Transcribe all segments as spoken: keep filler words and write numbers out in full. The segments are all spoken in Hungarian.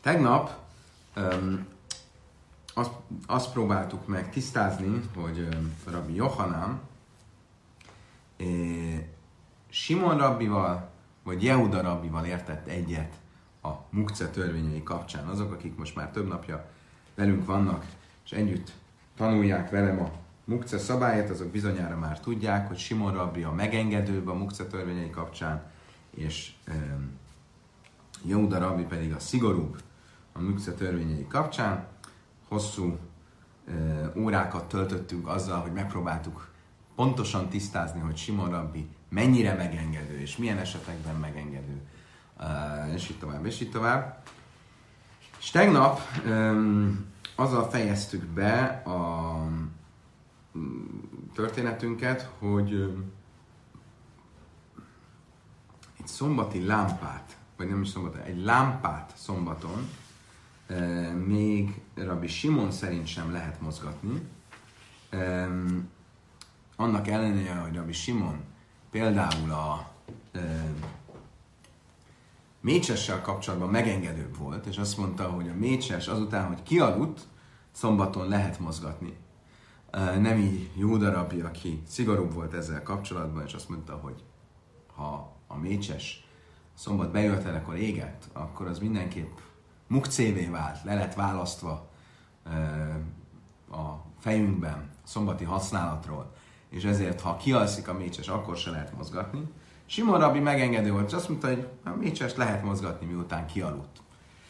Tegnap um, azt, azt próbáltuk meg tisztázni, hogy um, Rabbi Johanán eh, Simon rabbival vagy Jehuda rabbival értett egyet a mukce törvényei kapcsán. Azok, akik most már több napja velünk vannak, és együtt tanulják velem a mukce szabályát, azok bizonyára már tudják, hogy Simon rabbi a megengedőbb a mukce törvényei kapcsán, és um, Jehuda rabbi pedig a szigorúbb a mukce törvényei kapcsán. Hosszú uh, órákat töltöttünk azzal, hogy megpróbáltuk pontosan tisztázni, hogy Simon rabbi mennyire megengedő, és milyen esetekben megengedő, uh, és így tovább, és így tovább. És tegnap um, azzal fejeztük be a történetünket, hogy um, egy szombati lámpát, vagy nem is szombaton, egy lámpát szombaton uh, még Rabbi Simon szerint sem lehet mozgatni. Um, annak ellenére, hogy Rabbi Simon például a uh, mécsessel kapcsolatban megengedőbb volt, és azt mondta, hogy a mécses azután, hogy kialudt, szombaton lehet mozgatni. Uh, nem így Jehuda rabbi, aki szigorúbb volt ezzel kapcsolatban, és azt mondta, hogy ha a mécses szombat bejövetelekor égett, akkor az mindenképp mukcévé vált, le lett választva uh, a fejünkben szombati használatról, és ezért, ha kialszik a mécses, akkor se lehet mozgatni. Simon rabbi megengedő volt, és azt mondta, hogy a mécsest lehet mozgatni, miután kialudt.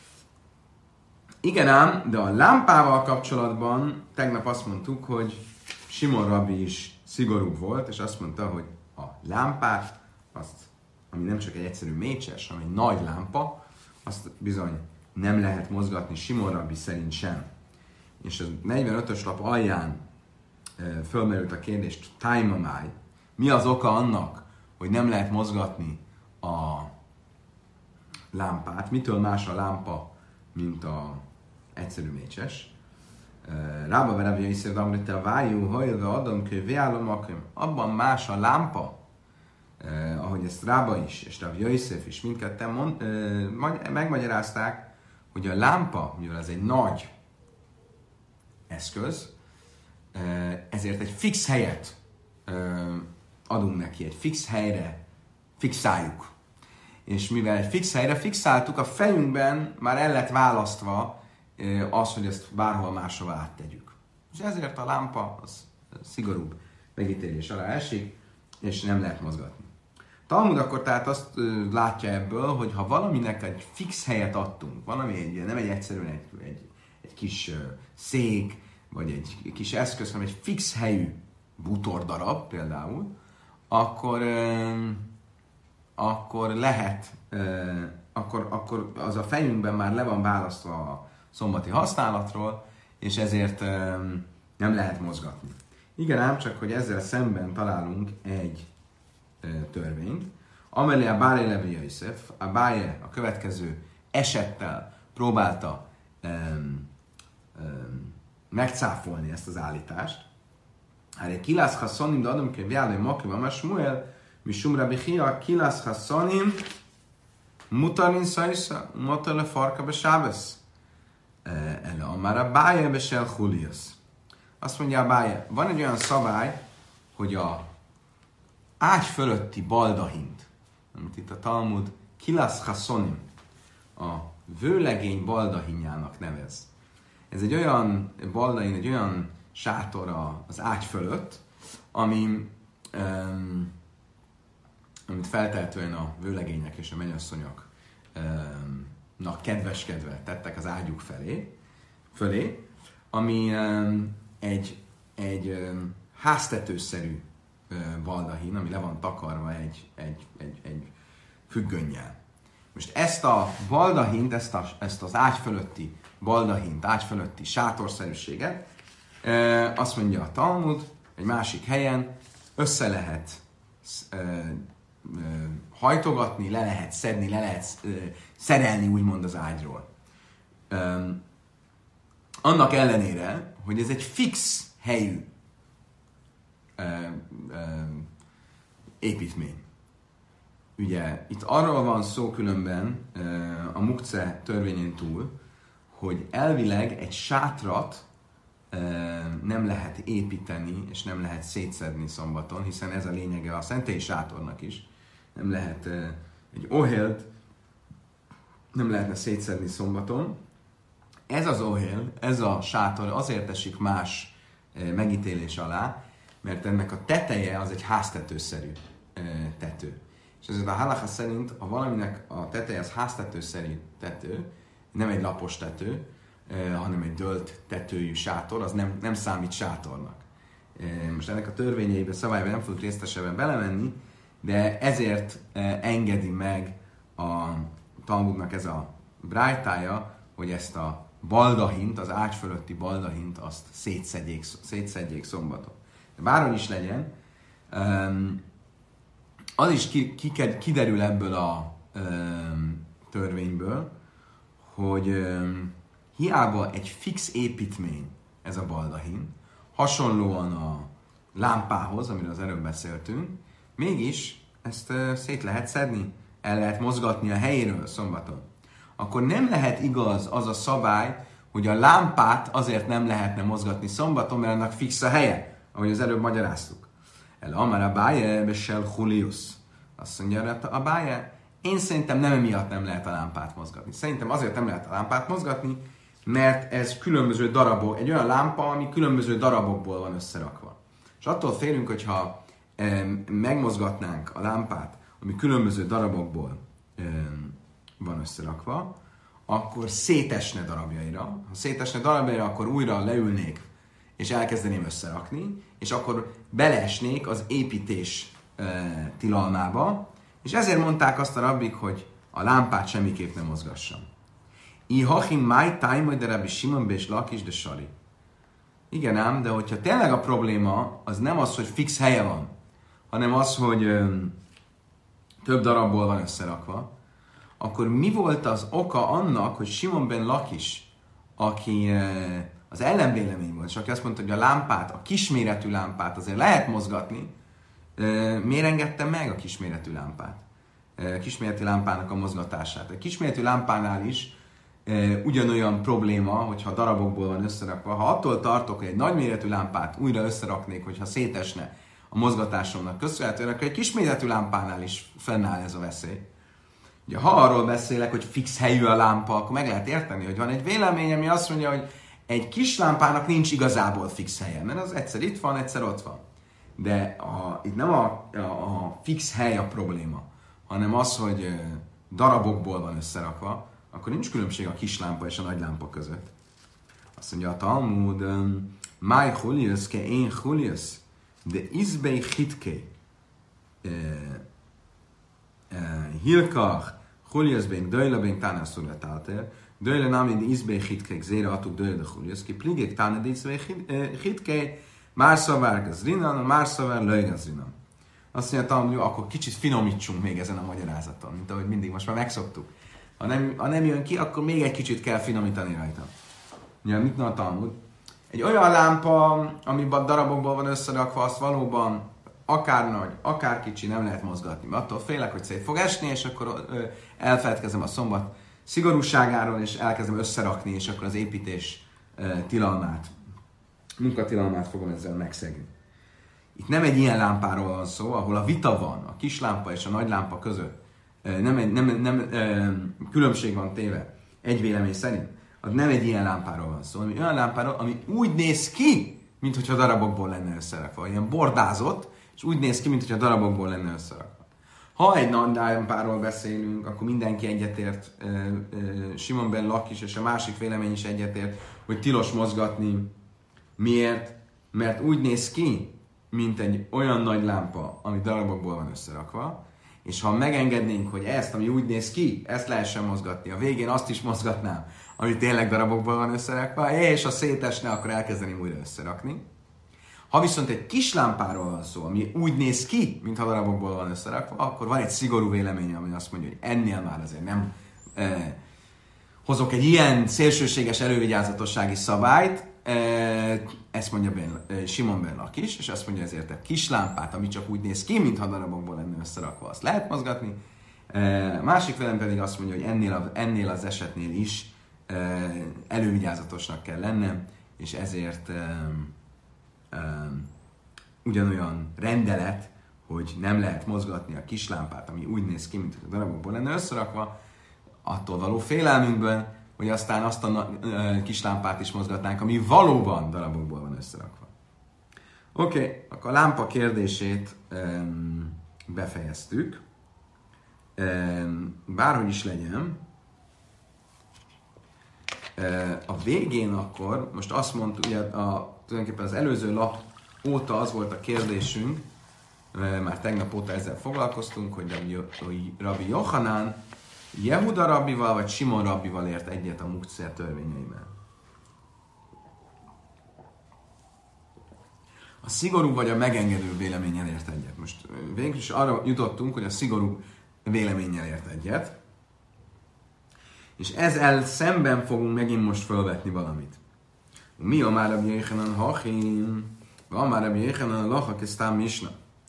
Igen ám, de a lámpával kapcsolatban tegnap azt mondtuk, hogy Simon rabbi is szigorúbb volt, és azt mondta, hogy a lámpát, azt, ami nem csak egy egyszerű mécses, hanem egy nagy lámpa, azt bizony nem lehet mozgatni Simon rabbi szerint sem. És a negyvenötös lap alján e, fölmerült a kérdést, tájmamáj, mi az oka annak, hogy nem lehet mozgatni a lámpát, mitől más a lámpa, mint a egyszerű mécses. Rába verevje is szépen, a vájú, hajlva adom, hogy véállom, abban más a lámpa, eh, ahogy ezt Rába is, és Rav Yosef is mindketten mond, eh, megmagyarázták, hogy a lámpa, mivel ez egy nagy eszköz, eh, ezért egy fix helyet eh, adunk neki, egy fix helyre fixáljuk. És mivel egy fix helyre fixáltuk, a fejünkben már el lett választva az, hogy ezt bárhol máshova áttegyük. És ezért a lámpa az szigorúbb megítélés alá esik, és nem lehet mozgatni. Talmud akkor tehát azt látja ebből, hogy ha valaminek egy fix helyet adtunk, valami egy, nem egy egyszerűen egy, egy, egy kis szék, vagy egy kis eszköz, hanem egy fix helyű bútordarab például, akkor, akkor lehet, akkor, akkor az a fejünkben már le van választva a szombati használatról, és ezért nem lehet mozgatni. Igen ám, csak hogy ezzel szemben találunk egy törvényt, amellé a Báje Levi Yosef, a Báje a következő esettel próbálta um, um, megcáfolni ezt az állítást. Hát egy kilász haszonim, de adom, hogy viállai makiva, mert Smuel, mi sumra bichia, kilász haszonim, mutarin szajsza, mutar farka be sábesz. Ele már a Báje besel Julius. Azt mondja a Báje, van egy olyan szabály, hogy a ágy fölötti baldahint, amit itt a Talmud kilász haszonim, a vőlegény baldahinjának nevez. Ez egy olyan baldahin, egy olyan sátor az ágy fölött, ami, um, amit feltehetően a vőlegények és a mennyasszonyok um, kedveskedve tettek az ágyuk felé, fölé, ami um, egy, egy um, háztetőszerű uh, baldahin, ami le van takarva egy, egy, egy, egy függönnyel. Most ezt a baldahint, ezt, a, ezt az ágy fölötti baldahint, ágy fölötti sátorszerűséget, uh, azt mondja a Talmud, egy másik helyen össze lehet uh, hajtogatni, le lehet szedni, le lehet uh, szerelni úgymond az ágyról. Um, annak ellenére, hogy ez egy fix helyű uh, uh, építmény. ugye itt arról van szó különben a mukce törvényén túl, hogy elvileg egy sátrat nem lehet építeni, és nem lehet szétszedni szombaton, hiszen ez a lényege a szentélyi sátornak is. Nem lehet egy ohélt, nem lehetne szétszedni szombaton. Ez az ohél, ez a sátor azért esik más megítélés alá, mert ennek a teteje az egy háztetőszerű tető. És ezért a halacha szerint, ha valaminek a teteje az háztetőszerű tető, nem egy lapos tető, hanem egy dölt tetőjű sátor, az nem, nem számít sátornak. Most ennek a törvényeiben, szabályban nem fogunk részletesebben belemenni, de ezért engedi meg a Talmudnak ez a brájtája, hogy ezt a baldahint, az ágy fölötti baldahint, azt szétszedjék, szétszedjék szombaton. De bárhogy is legyen, az is ki, ki, kiderül ebből a törvényből, hogy hiába egy fix építmény ez a baldahin, hasonlóan a lámpához, amiről az előbb beszéltünk, mégis ezt szét lehet szedni, el lehet mozgatni a helyéről szombaton. Akkor nem lehet igaz az a szabály, hogy a lámpát azért nem lehetne mozgatni szombaton, mert annak fix a helye, ahogy az előbb magyaráztuk. El amar Abaye besel Julius. Azt mondja Abaye, én szerintem nem emiatt nem lehet a lámpát mozgatni. Szerintem azért nem lehet a lámpát mozgatni, mert ez különböző darabok, egy olyan lámpa, ami különböző darabokból van összerakva. És attól félünk, hogyha e, megmozgatnánk a lámpát, ami különböző darabokból e, van összerakva, akkor szétesne darabjaira. Ha szétesne darabjaira, akkor újra leülnék, és elkezdeném összerakni, és akkor beleesnék az építés e, tilalmába, és ezért mondták azt a rabbik, hogy a lámpát semmiképp nem mozgassam. Ihachim máj tájmaj de Rabbi Simon és Lakis de Sari. Igen ám, de hogyha tényleg a probléma az nem az, hogy fix helye van, hanem az, hogy ö, több darabból van összerakva, akkor mi volt az oka annak, hogy Simon ben Lakis, aki ö, az ellenvélemény volt, és aki azt mondta, hogy a lámpát, a kisméretű lámpát azért lehet mozgatni, ö, miért engedte meg a kisméretű lámpát? A kisméretű lámpának a mozgatását. A kisméretű lámpánál is e, ugyanolyan probléma, hogyha darabokból van összerakva. Ha attól tartok, hogy egy nagyméretű lámpát újra összeraknék, hogyha szétesne a mozgatásomnak köszönhetően, akkor egy kisméretű lámpánál is fennáll ez a veszély. Ugye, ha arról beszélek, hogy fix helyű a lámpa, akkor meg lehet érteni, hogy van egy vélemény, ami azt mondja, hogy egy kis lámpának nincs igazából fix helye, mert az egyszer itt van, egyszer ott van. De a, itt nem a, a, a fix hely a probléma, hanem az, hogy darabokból van összerakva, akkor nincs különbség a kis lámpa és a nagy lámpa között. Azt mondja a Talmud, Máj Julius ke én Julius, de izbei hitke, Hilkach, Julius ben Döjle ben Tánászul Talter, Döjle nami de izbei hitke, Zére atuk Döjle de Julius, ki pligék táne de izbei hitke, már szavár gazrinan, már szavár löj gazrinan. Azt mondja, hogy akkor kicsit finomítsunk még ezen a magyarázaton, mint ahogy mindig most már megszoktuk. Ha nem, ha nem jön ki, akkor még egy kicsit kell finomítani rajta. Ugye, mit na a Talmud? Egy olyan lámpa, amiben darabokból van összerakva, azt valóban akár nagy, akár kicsi nem lehet mozgatni. Mert attól félek, hogy szét fog esni, és akkor ö, elfeledkezem a szombat szigorúságáról, és elkezdem összerakni, és akkor az építés ö, tilalmát, munkatilalmát fogom ezzel megszegni. Itt nem egy ilyen lámpáról van szó, ahol a vita van a kis lámpa és a nagy lámpa között. Nem, egy, nem, nem nem különbség van téve egy vélemény szerint. Az nem egy ilyen lámpáról van szó, hanem olyan lámpáról, ami úgy néz ki, mintha darabokból lenne összerakva. Ilyen bordázott, és úgy néz ki, mintha darabokból lenne összerakva. Ha egy nagy lámpáról beszélünk, akkor mindenki egyetért, Simon ben Lakis és a másik vélemény is egyetért, hogy tilos mozgatni. Miért? Mert úgy néz ki, mint egy olyan nagy lámpa, ami darabokból van összerakva, és ha megengednénk, hogy ezt, ami úgy néz ki, ezt lehessen mozgatni, a végén azt is mozgatnám, ami tényleg darabokból van összerakva, és ha szétesne, akkor elkezdeném újra összerakni. Ha viszont egy kis lámpáról van szó, ami úgy néz ki, mintha darabokból van összerakva, akkor van egy szigorú vélemény, ami azt mondja, hogy ennél már azért nem eh, hozok egy ilyen szélsőséges elővigyázatossági szabályt, ezt mondja ben, Simon ben Lakis, és azt mondja ezért egy kis lámpát, ami csak úgy néz ki, mintha darabokból lenne összerakva, azt lehet mozgatni, Másik velem pedig azt mondja, hogy ennél, a, ennél az esetnél is elővigyázatosnak kell lennem, és ezért um, um, ugyanolyan rendelet, hogy nem lehet mozgatni a kislámpát, ami úgy néz ki, mint a darabokból lenne összerakva, attól való félelmünkből, hogy aztán azt a kislámpát is mozgatnánk, ami valóban darabokból van összerakva. Oké, okay, akkor a lámpa kérdését um, befejeztük. Um, bárhogy is legyen, uh, a végén akkor, most azt mondtuk, ugye a, tulajdonképpen az előző lap óta az volt a kérdésünk, uh, már tegnap óta ezzel foglalkoztunk, hogy Rabbi, Rabbi Yochanan Jehuda rabbival vagy Simon rabbival ért egyet a muktszer törvényeiben. A szigorú vagy a megengedő véleménnyel ért egyet. Most végül is arra jutottunk, hogy a szigorú véleménnyel ért egyet. És ezzel szemben fogunk megint most felvetni valamit. Mi a már Rabbi Yochanan hachim, van már Rabbi Yochanan lacha kezdtem misna.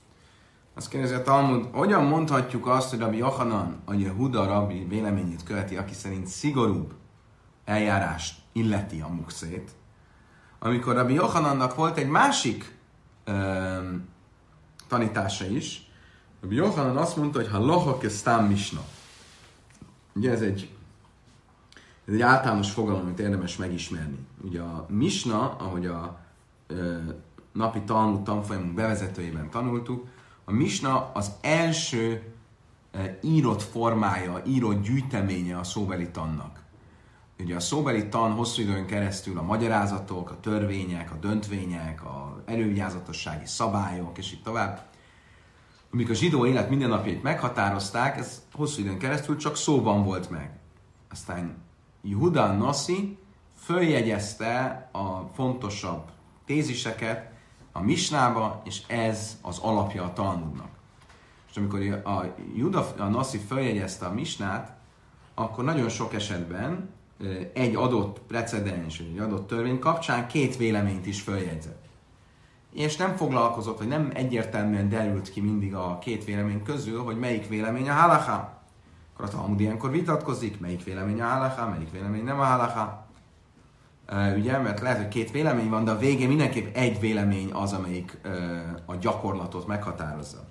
Azt kérdezi a Talmud, hogyan mondhatjuk azt, hogy Rabbi Yochanan a Jehuda rabbi véleményét követi, aki szerint szigorúbb eljárást illeti a mukszét, amikor Rabbi Yochanannak volt egy másik ö, tanítása is. Rabbi Yochanan azt mondta, hogy ha lacha kezdtem misna. Ugye ez egy, ez egy általános fogalom, amit érdemes megismerni. Ugye a misna, ahogy a ö, napi Talmud tanfolyamunk bevezetőjében tanultuk, a misna az első e, írott formája, írott gyűjteménye a szóbeli tannak. Ugye a szóbeli tan hosszú időn keresztül a magyarázatok, a törvények, a döntvények, a elővigyázatossági szabályok, és így tovább. Amik a zsidó élet mindennapjait meghatározták, ez hosszú időn keresztül csak szóban volt meg. Aztán Yehuda Nasi följegyezte a fontosabb téziseket a misnába, és ez az alapja a Talmudnak. És amikor a Yehuda a Nasi följegyezte a misnát, akkor nagyon sok esetben egy adott precedens, egy adott törvény kapcsán két véleményt is följegyzett. És nem foglalkozott, vagy nem egyértelműen derült ki mindig a két vélemény közül, hogy melyik vélemény a halacha. Akkor a Talmud ilyenkor vitatkozik, melyik vélemény a halacha, melyik vélemény nem a halacha. Uh, ugye, mert lehet, hogy két vélemény van, de a végén mindenképp egy vélemény az, amelyik uh, a gyakorlatot meghatározza.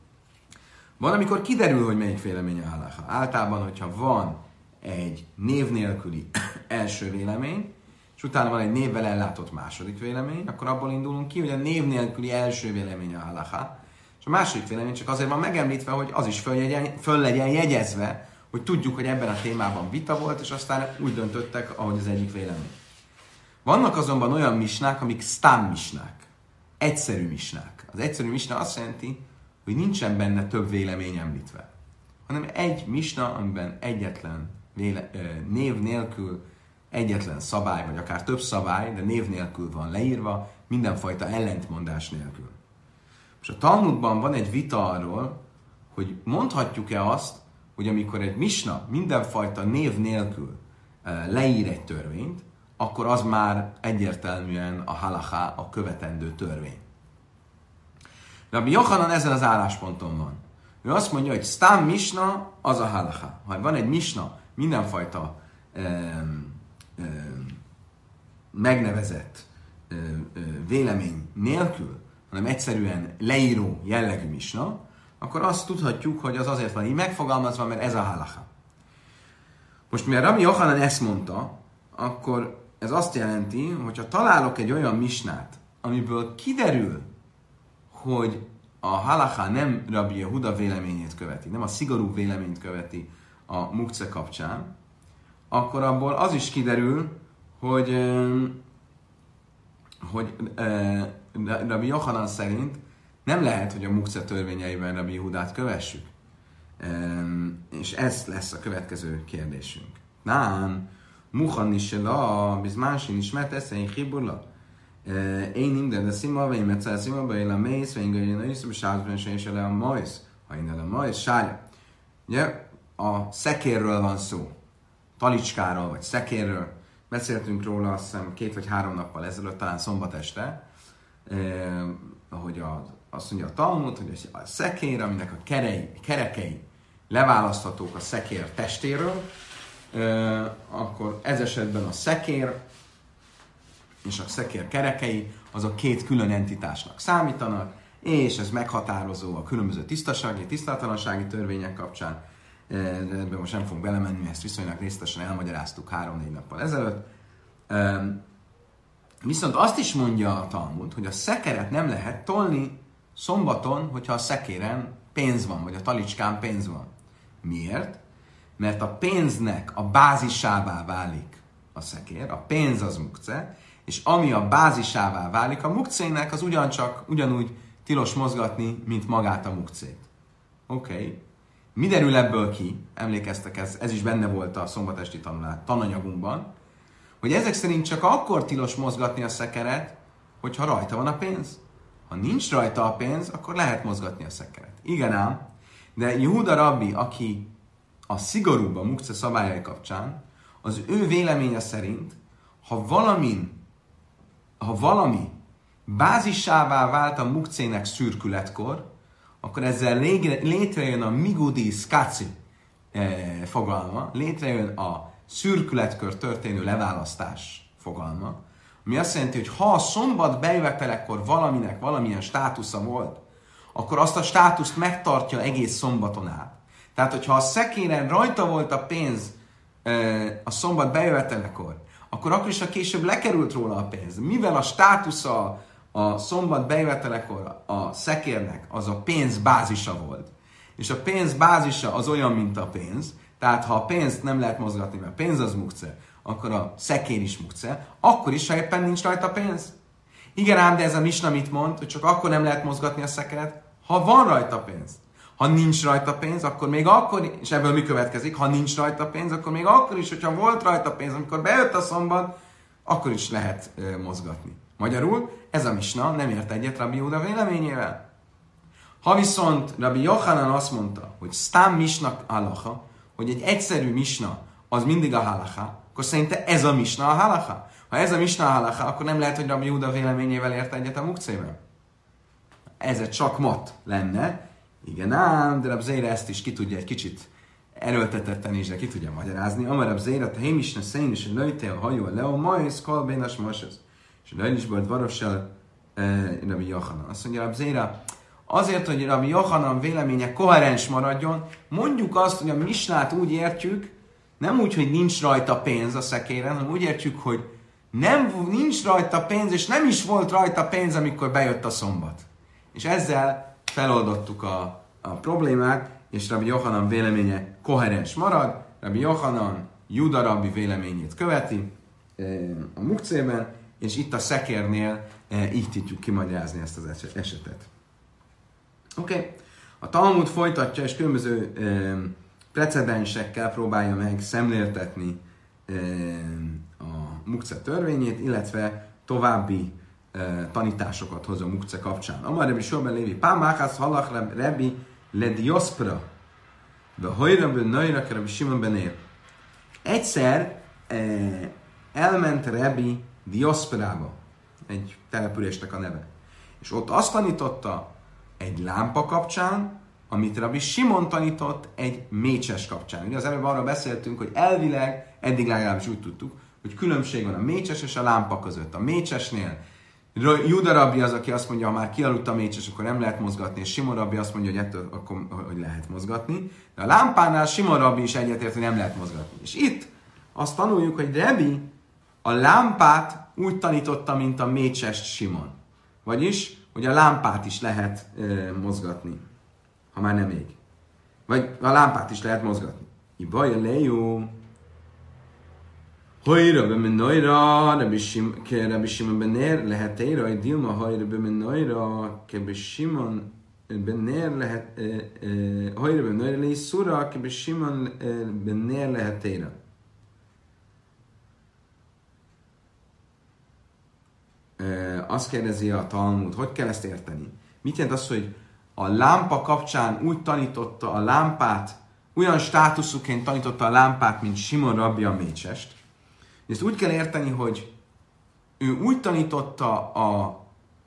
Van, amikor kiderül, hogy melyik vélemény a halacha. Általában, hogyha van egy név nélküli első vélemény, és utána van egy névvel ellátott második vélemény, akkor abból indulunk ki, hogy a név nélküli első vélemény a halacha, és a második vélemény csak azért van megemlítve, hogy az is föl, föl legyen jegyezve, hogy tudjuk, hogy ebben a témában vita volt, és aztán úgy döntöttek, ahogy az egyik vélemény. Vannak azonban olyan misnák, amik sztám misnák, egyszerű misnák. Az egyszerű misna azt jelenti, hogy nincsen benne több vélemény említve, hanem egy misna, amiben egyetlen véle, név nélkül egyetlen szabály, vagy akár több szabály, de név nélkül van leírva, mindenfajta ellentmondás nélkül. És a Talmudban van egy vita arról, hogy mondhatjuk-e azt, hogy amikor egy misna mindenfajta név nélkül leír egy törvényt, akkor az már egyértelműen a halacha, a követendő törvény. Rabbi Yochanan ezen az állásponton van. Ő azt mondja, hogy sztám misna az a halacha. Ha van egy misna mindenfajta um, um, megnevezett um, um, vélemény nélkül, hanem egyszerűen leíró jellegű misna, akkor azt tudhatjuk, hogy az azért van így megfogalmazva, mert ez a halacha. Most mivel Rabbi Yochanan ezt mondta, akkor ez azt jelenti, hogyha találok egy olyan misnát, amiből kiderül, hogy a halacha nem Rabbi Yehuda véleményét követi, nem a szigorú véleményt követi a mukce kapcsán, akkor abból az is kiderül, hogy, hogy Rabbi Yochanan szerint nem lehet, hogy a mukce törvényeiben Rabbi Yehudát kövessük. És ez lesz a következő kérdésünk. Nán, Muhan is la, bizmán sin ismert eszein hiburla. Én imden a szima, vagy mert a szima, vagy a mész, vagy ingyen a iszom, sázban se is le a majsz. Ha innen a majsz, sárja. Ugye, a szekérről van szó. Talicskáról, vagy szekérről. Beszéltünk róla, azt hiszem, két vagy három nappal ezelőtt, talán szombat este, eh, ahogy a, azt mondja a Talmud, hogy a szekér, aminek a kerei, kerekei leválaszthatók a szekér testéről, akkor ez esetben a szekér és a szekér kerekei azok két külön entitásnak számítanak, és ez meghatározó a különböző tisztasági, tisztátalansági törvények kapcsán. Ebben most nem fogunk belemenni, ezt viszonylag részletesen elmagyaráztuk három-négy nappal ezelőtt. Viszont azt is mondja a Talmud, hogy a szekeret nem lehet tolni szombaton, hogyha a szekéren pénz van, vagy a talicskán pénz van. Miért? Mert a pénznek a bázisává válik a szekér, a pénz az mukce, és ami a bázisává válik a mukcének, az ugyancsak, ugyanúgy tilos mozgatni, mint magát a mukcét. Oké. Okay. Mi derül ebből ki? Emlékeztek, ez, ez is benne volt a szombatesti tanulás, tananyagunkban, hogy ezek szerint csak akkor tilos mozgatni a szekeret, hogyha rajta van a pénz. Ha nincs rajta a pénz, akkor lehet mozgatni a szekeret. Igen ám, de Júda rabbi, aki a szigorúbb a mukce szabályai kapcsán, az ő véleménye szerint, ha valamin, ha valami bázisává vált a mukcének szürkületkor, akkor ezzel létrejön a migudi skaci eh, fogalma, létrejön a szürkületkör történő leválasztás fogalma, ami azt jelenti, hogy ha a szombat bejövetelekor valaminek valamilyen státusza volt, akkor azt a státuszt megtartja egész szombaton át. Tehát, hogyha a szekéren rajta volt a pénz eh, a szombat bejövetelekor, akkor akkor is, ha később lekerült róla a pénz. Mivel a státusza a szombat bejövetelekor a szekérnek az a pénz bázisa volt, és a pénz bázisa az olyan, mint a pénz, tehát ha a pénzt nem lehet mozgatni, mert a pénz az mukce, akkor a szekér is mukce, akkor is, ha éppen nincs rajta pénz. Igen ám, de ez a misna mit mond, hogy csak akkor nem lehet mozgatni a szekeret, ha van rajta pénz. Ha nincs rajta pénz, akkor még akkor, és ebből mi következik, ha nincs rajta pénz, akkor még akkor is, hogyha volt rajta pénz, amikor bejött a szombat, akkor is lehet e, mozgatni. Magyarul ez a misna nem ért egyet Rabbi Júda véleményével. Ha viszont Rabbi Yochanan azt mondta, hogy sztám misna halacha, hogy egy egyszerű misna az mindig a halacha, akkor szerinte ez a misna a halacha. Ha ez a misna a halacha, akkor nem lehet, hogy Rabbi Júda véleményével ért egyet a mukcével. Ez egy csak mat lenne. Igen ám, de Rab Zéra ezt is ki tudja egy kicsit erőltetetten is, de ki tudja magyarázni. Amar Rab Zéra, te hémisne szén és lőtél hajó leo, majsz, kalbénas masesz. És a lejlisből dvarossal Rabbi Yochanan. Azt mondja Rab Zéra, azért, hogy Rabbi Yochanan véleménye koherens maradjon, mondjuk azt, hogy a misnát úgy értjük, nem úgy, hogy nincs rajta pénz a szekéren, hanem úgy értjük, hogy nem, nincs rajta pénz, és nem is volt rajta pénz, amikor bejött a szombat. És ezzel feloldottuk a, a problémát, és Rabbi Yochanan véleménye koherens marad. Rabbi Yochanan Júda rabbi véleményét követi a mukcében, és itt a szekérnél így tudjuk kimagyarázni ezt az esetet. Oké. Okay. A Talmud folytatja, és különböző e, precedensekkel próbálja meg szemléltetni e, a mukce törvényét, illetve további e, tanításokat hoz a mukce kapcsán. Amar Rebbi Sorben Lévi, Pámáhász halach Rebbi le dioszpra, de hajrabben najrak Rebbi Simon benér. Egyszer e, elment Rebbi Dioszperába, egy településnek a neve. És ott azt tanította egy lámpa kapcsán, amit Rabbi Simon tanított egy mécses kapcsán. Ugye az előbb arra beszéltünk, hogy elvileg, eddig legalábbis úgy tudtuk, hogy különbség van a mécses és a lámpa között. A mécsesnél Júda rabbi az, aki azt mondja, ha már kialudt a mécses, akkor nem lehet mozgatni, és Simon rabbi azt mondja, hogy ettől akkor, hogy lehet mozgatni. De a lámpánál Simon rabbi is egyetért, hogy nem lehet mozgatni. És itt azt tanuljuk, hogy Rebbi a lámpát úgy tanította, mint a mécsest Simon. Vagyis, hogy a lámpát is lehet e, mozgatni, ha már nem ég. Vagy a lámpát is lehet mozgatni. Ibaja lejú. Hajra be menajra, Rabbi Simon benér lehet éra, egy dilma hajra be menajra, Rabbi Simon benér lehet, hajra be menajra légy szura, Rabbi Simon benér lehet éra. Azt kérdezi a Talmud, hogy kell ezt érteni? Mit jelent az, hogy a lámpa kapcsán úgy tanította a lámpát, olyan státuszuként tanította a lámpát, mint Simon rabbi a mécsest? Ezt úgy kell érteni, hogy ő úgy tanította a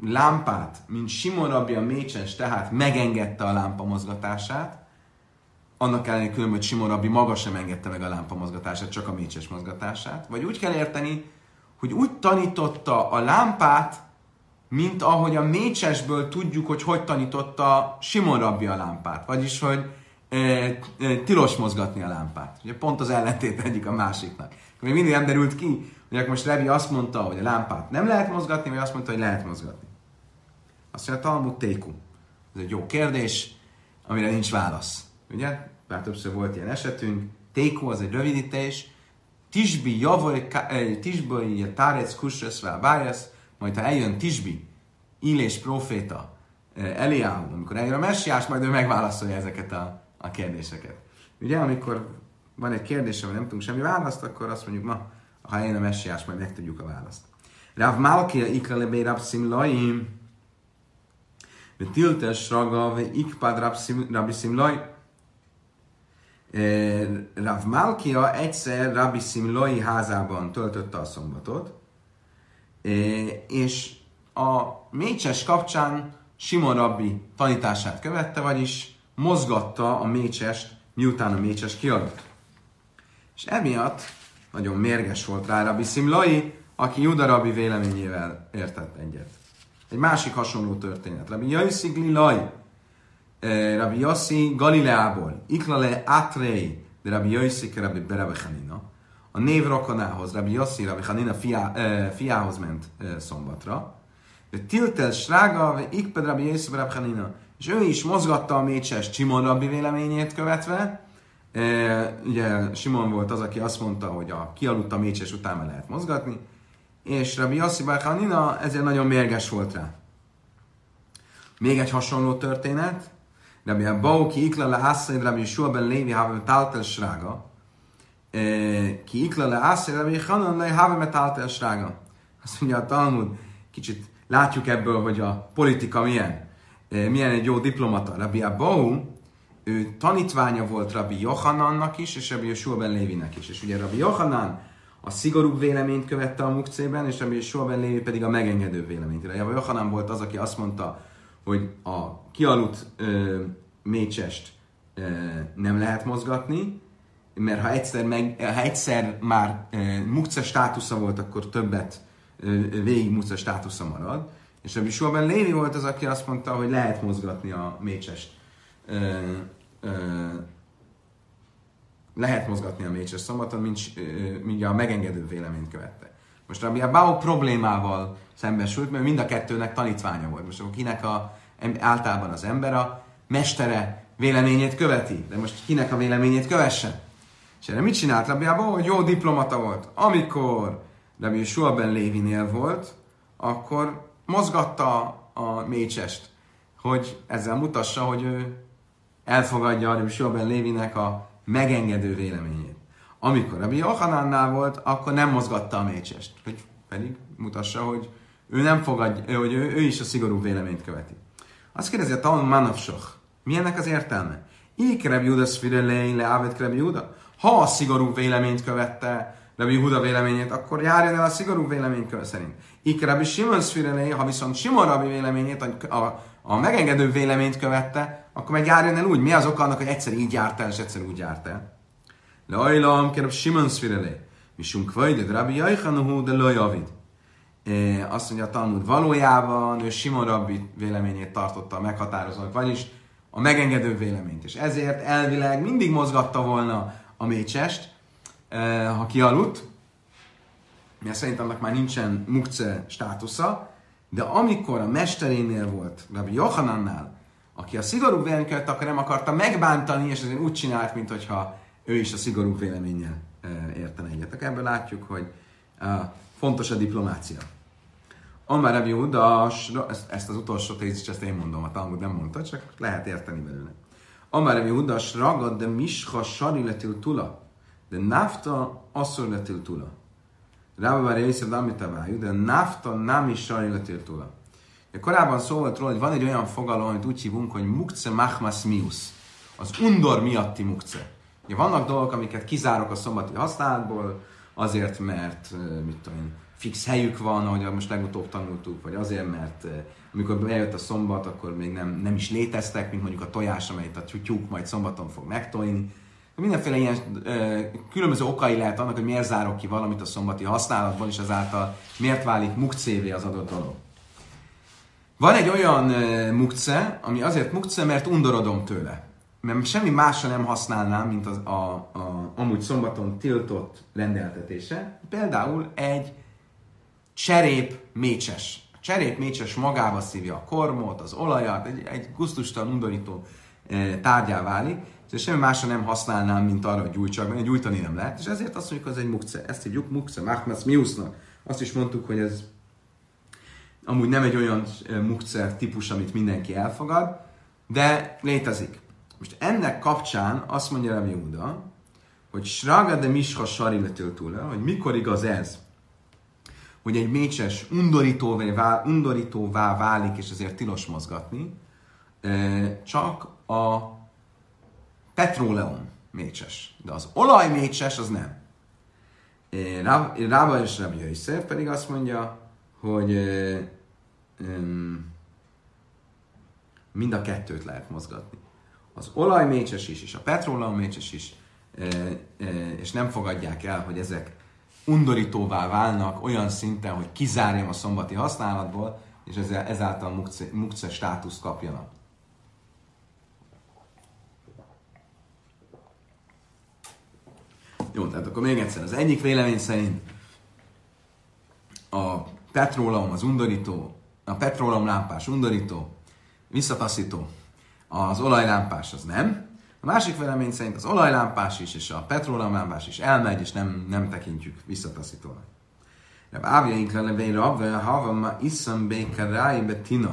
lámpát, mint Simon rabbi a mécses, tehát megengedte a lámpa mozgatását, annak ellenére különben, hogy Simon rabbi maga sem engedte meg a lámpa mozgatását, csak a mécses mozgatását. Vagy úgy kell érteni, hogy úgy tanította a lámpát, mint ahogy a mécsesből tudjuk, hogy hogy tanította Simon rabbi a lámpát. Vagyis, hogy e, e, tilos mozgatni a lámpát. Ugye pont az ellentét egyik a másiknak. Még mindig nem derült ki, hogy most Rebi azt mondta, hogy a lámpát nem lehet mozgatni, vagy azt mondta, hogy lehet mozgatni. Azt mondja, Talmud téku. Ez egy jó kérdés, amire nincs válasz. Ugye? Bár többször volt ilyen esetünk. Téku az egy rövidítés. Tisbi javor, tisbi tárec kusreszvel bájesz, majd ha eljön Tisbi, Illés próféta, Eliáhu, amikor eljön a messiás, majd ő megválaszolja ezeket a, a kérdéseket. Ugye, amikor van egy kérdés, amire nem tudunk semmi választ, akkor azt mondjuk, na, ha eljön a messiás, majd megtudjuk a választ. Rav Malkia ikra lebé Rab Simlaim, tiltes raga, ve ikpad Rabbi Simlai. Rav Malkia egyszer Rabbi Simlai házában töltötte a szombatot, és a mécses kapcsán Simon rabbi tanítását követte, vagyis mozgatta a mécsest, miután a mécses kialudt. És emiatt nagyon mérges volt rá Rabbi Simlai, aki Juda rabbi véleményével értett egyet. Egy másik hasonló történet. Rabbi Yossi Glilai, Rabbi Yossi Galileából, Iklale Atrei, de Rabbi Yossi Rabbi Berebe Chanina. A név rokonához, Rabbi Yossi Rabbi Chanina fiá, eh, fiához ment eh, szombatra. De Tiltel Srága, ve Ikped Rabbi Yossi Berebe Chanina. És ő is mozgatta a mécses Simon rabbi véleményét követve. Eh, ugye Simon volt az, aki azt mondta, hogy a kialudt a mécses után lehet mozgatni. És Rabbi Yossi Berebe Chanina ezért nagyon mérges volt rá. Még egy hasonló történet. Rabbi Abauki Iklale Asszed, Rabbi Yeshua ben Lévi Have Taltel Srága. Ki Iklale Asszed, Rabbi Hanan le Have Taltel Srága. Azt mondja a Talmud, kicsit látjuk ebből, hogy a politika milyen. Milyen egy jó diplomata. Rabbi Abau, ő tanítványa volt Rabbi Yohanannak is, és Rabbi Yeshua ben Lévinek is. És ugye Rabbi Yohanan a szigorúbb véleményt követte a mukcében, és Rabbi Yeshua ben Lévi pedig a megengedő véleményt. Rabbi Yohanan volt az, aki azt mondta, hogy a kialudt ö, mécsest ö, nem lehet mozgatni, mert ha egyszer, meg, ha egyszer már ö, mukce státusza volt, akkor többet ö, végig mukce státusza marad. És Rabbi Yeshua ben Lévi volt az, aki azt mondta, hogy lehet mozgatni a mécsest. Ö, ö, lehet mozgatni a mécses szombaton, mint, ö, mint a megengedő véleményt követte. Most Rabbi Abau problémával szembesült, mert mind a kettőnek tanítványa volt. Most akkor kinek a, általában az ember a mestere véleményét követi, de most kinek a véleményét kövesse? És erre mit csinált Rabbi Abau? Hogy jó diplomata volt. Amikor Rabbi Yeshua ben Lévinél volt, akkor mozgatta a mécsest, hogy ezzel mutassa, hogy ő elfogadja Rabbi Yeshua ben Lévinek a megengedő véleményét. Amikor Rabbi Yohanannál volt, akkor nem mozgatta a mécsest, hogy pedig mutassa, hogy ő nem fogadja, hogy ő, ő is a szigorú véleményt követi. Azt kérdezi a Talmud Manavsoch, mi ennek az értelme? Így Rabbi Juda szfirelei leávet Rabbi Juda. Ha a szigorú véleményt követte Rabbi Juda véleményét, akkor járjon el a szigorú vélemény szerint. Így Rabbi Simon szfirelei, ha viszont Simon rabbi véleményét, a, a, a megengedő véleményt követte, akkor meg járjon el úgy. Mi az oka annak, hogy egyszer így járt el, és egyszer úgy járt el? Leajlam, kérem Simon szfirelei. Misunk vajdet Rabbi Jaichanuhu, de Lajavid. Azt mondja a Talmud, valójában ő Simon rabbi véleményét tartotta meghatározónak, vagyis a megengedő véleményt. És ezért elvileg mindig mozgatta volna a mécsest, ha kialudt, mert szerint annak már nincsen mukce státusza, de amikor a mesterénél volt, Rabbi Yohanannál, aki a szigorú véleményt követte, akkor nem akarta megbántani, és ezért úgy csinált, mintha ő is a szigorú véleménnyel értene egyet. Ebből látjuk, hogy fontos a diplomácia. Amár Rabbi Yehuda, ezt, ezt az utolsó tézist, ezt én mondom, a Talmud nem mondta, csak lehet érteni belőle. Amár Rabbi Yehuda, ragad de mischa sariletil tula, de nafta asszorletil tula. Rabbi Bar Yosef Damitavájú, de nafta nami sariletil tula. Korábban szó volt róla, hogy van egy olyan fogalom, amit úgy hívunk, hogy mukce machmas mius, az undor miatti mukce. Ugye vannak dolgok, amiket kizárok a szombati használatból, azért, mert mit tudom én, fix helyük van, ahogy most legutóbb tanultuk, vagy azért, mert amikor bejött a szombat, akkor még nem, nem is léteztek, mint mondjuk a tojás, amelyet a tyúk majd szombaton fog megtojni. Mindenféle ilyen ö, különböző okai lehet annak, hogy miért zárok ki valamit a szombati használatból, és ezáltal miért válik mukcévé az adott dolog. Van egy olyan ö, mukce, ami azért mukce, mert undorodom tőle. Mert semmi másra nem használnám, mint az, a, a, amúgy szombaton tiltott rendeltetése. Például egy cserép mécses. A cserép mécses magába szívja a kormot, az olajat, egy, egy gusztustalan, undorító e, tárgyá válik, és semmi másra nem használnám, mint arra, hogy gyújtsak, mert gyújtani nem lehet, és ezért azt mondjuk, hogy ez egy mukce. Ezt hívjuk mukce, machmas miusnak. Azt is mondtuk, hogy ez amúgy nem egy olyan mukce típus, amit mindenki elfogad, de létezik. Most ennek kapcsán azt mondja Rabbi Yehuda, hogy sraga de misha sariletől túl, hogy mikor igaz ez, hogy egy mécses undorítóvá, undorítóvá válik, és ezért tilos mozgatni, csak a petróleum mécses. De az olaj mécses az nem. Rába és Rabbi Yosef pedig azt mondja, hogy mind a kettőt lehet mozgatni. Az olaj mécses is, és a petróleum mécses is, és nem fogadják el, hogy ezek undorítóvá válnak olyan szinten, hogy kizárjam a szombati használatból, és ezáltal mukce, mukce státuszt kapjanak. Jó, tehát akkor még egyszer. Az egyik vélemény szerint a petróleum az undorító, a petróleum lámpás undorító, visszataszító, az olajlámpás az nem. A másik vélemény szerint az olajlámpás is, és a petróleumlámpás is elmegy, és nem, nem tekintjük visszataszítónak. Reb Ávia inklevein rabve, hava ma iszam békerái betina.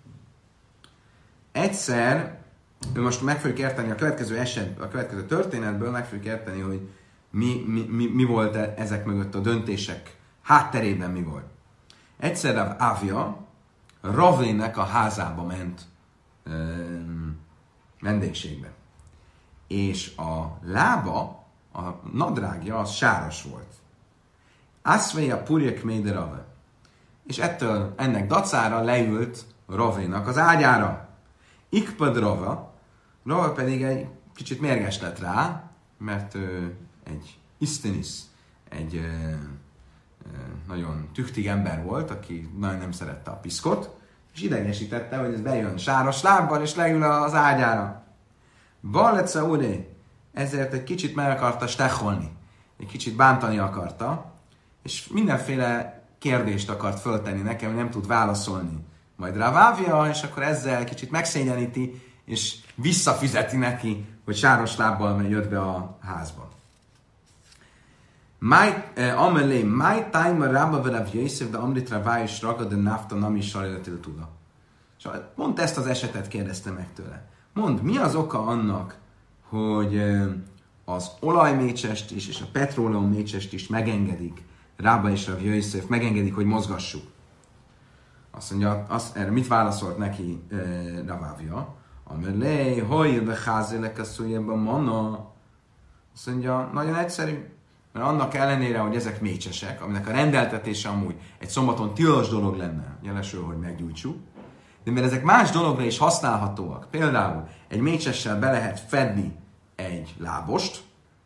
Egyszer, most meg fogjuk érteni a következő eset, a következő történetből, meg fogjuk érteni, hogy mi, mi, mi, mi volt ezek mögött a döntések hátterében mi volt. Egyszer Reb Ávia Ravének a házába ment um, vendégségbe. És a lába, a nadrágja, az sáros volt. Aszveja purjek méde Rave. És ettől, ennek dacára leült Ravénak az ágyára. Ikpad Rava, Rava pedig egy kicsit mérges lett rá, mert ő egy isztenis, egy ö, ö, nagyon tüchtig ember volt, aki nagyon nem szerette a piszkot, és idegesítette, hogy ez bejön sáros lábbal, és leül az ágyára. Balleca úré, ezért egy kicsit meg akarta stecholni, egy kicsit bántani akarta, és mindenféle kérdést akart föltenni nekem, hogy nem tud válaszolni. Majd Rávávia, és akkor ezzel kicsit megszégyeníti, és visszafizeti neki, hogy sáros lábbal jött be a házba. Amelé, my time Rabba verav Yosef, de Amrit Ravá és Raga, de Nafta Nami Sareletil Tuda. És pont ezt az esetet kérdezte meg tőle. Mondd, mi az oka annak, hogy az olajmécsest is, és a petróleum mécsest is megengedik, Rába és Rav Yosef, megengedik, hogy mozgassuk. Azt mondja, azt, erre mit válaszolt neki e, Ravávia? Amelé, hogy beházélek a szújjában mana. Azt mondja, nagyon egyszerű, mert annak ellenére, hogy ezek mécsesek, aminek a rendeltetése amúgy egy szombaton tilos dolog lenne, jelesül, hogy meggyújtsuk, de mert ezek más dologra is használhatóak. Például egy mécsessel be lehet fedni egy lábost,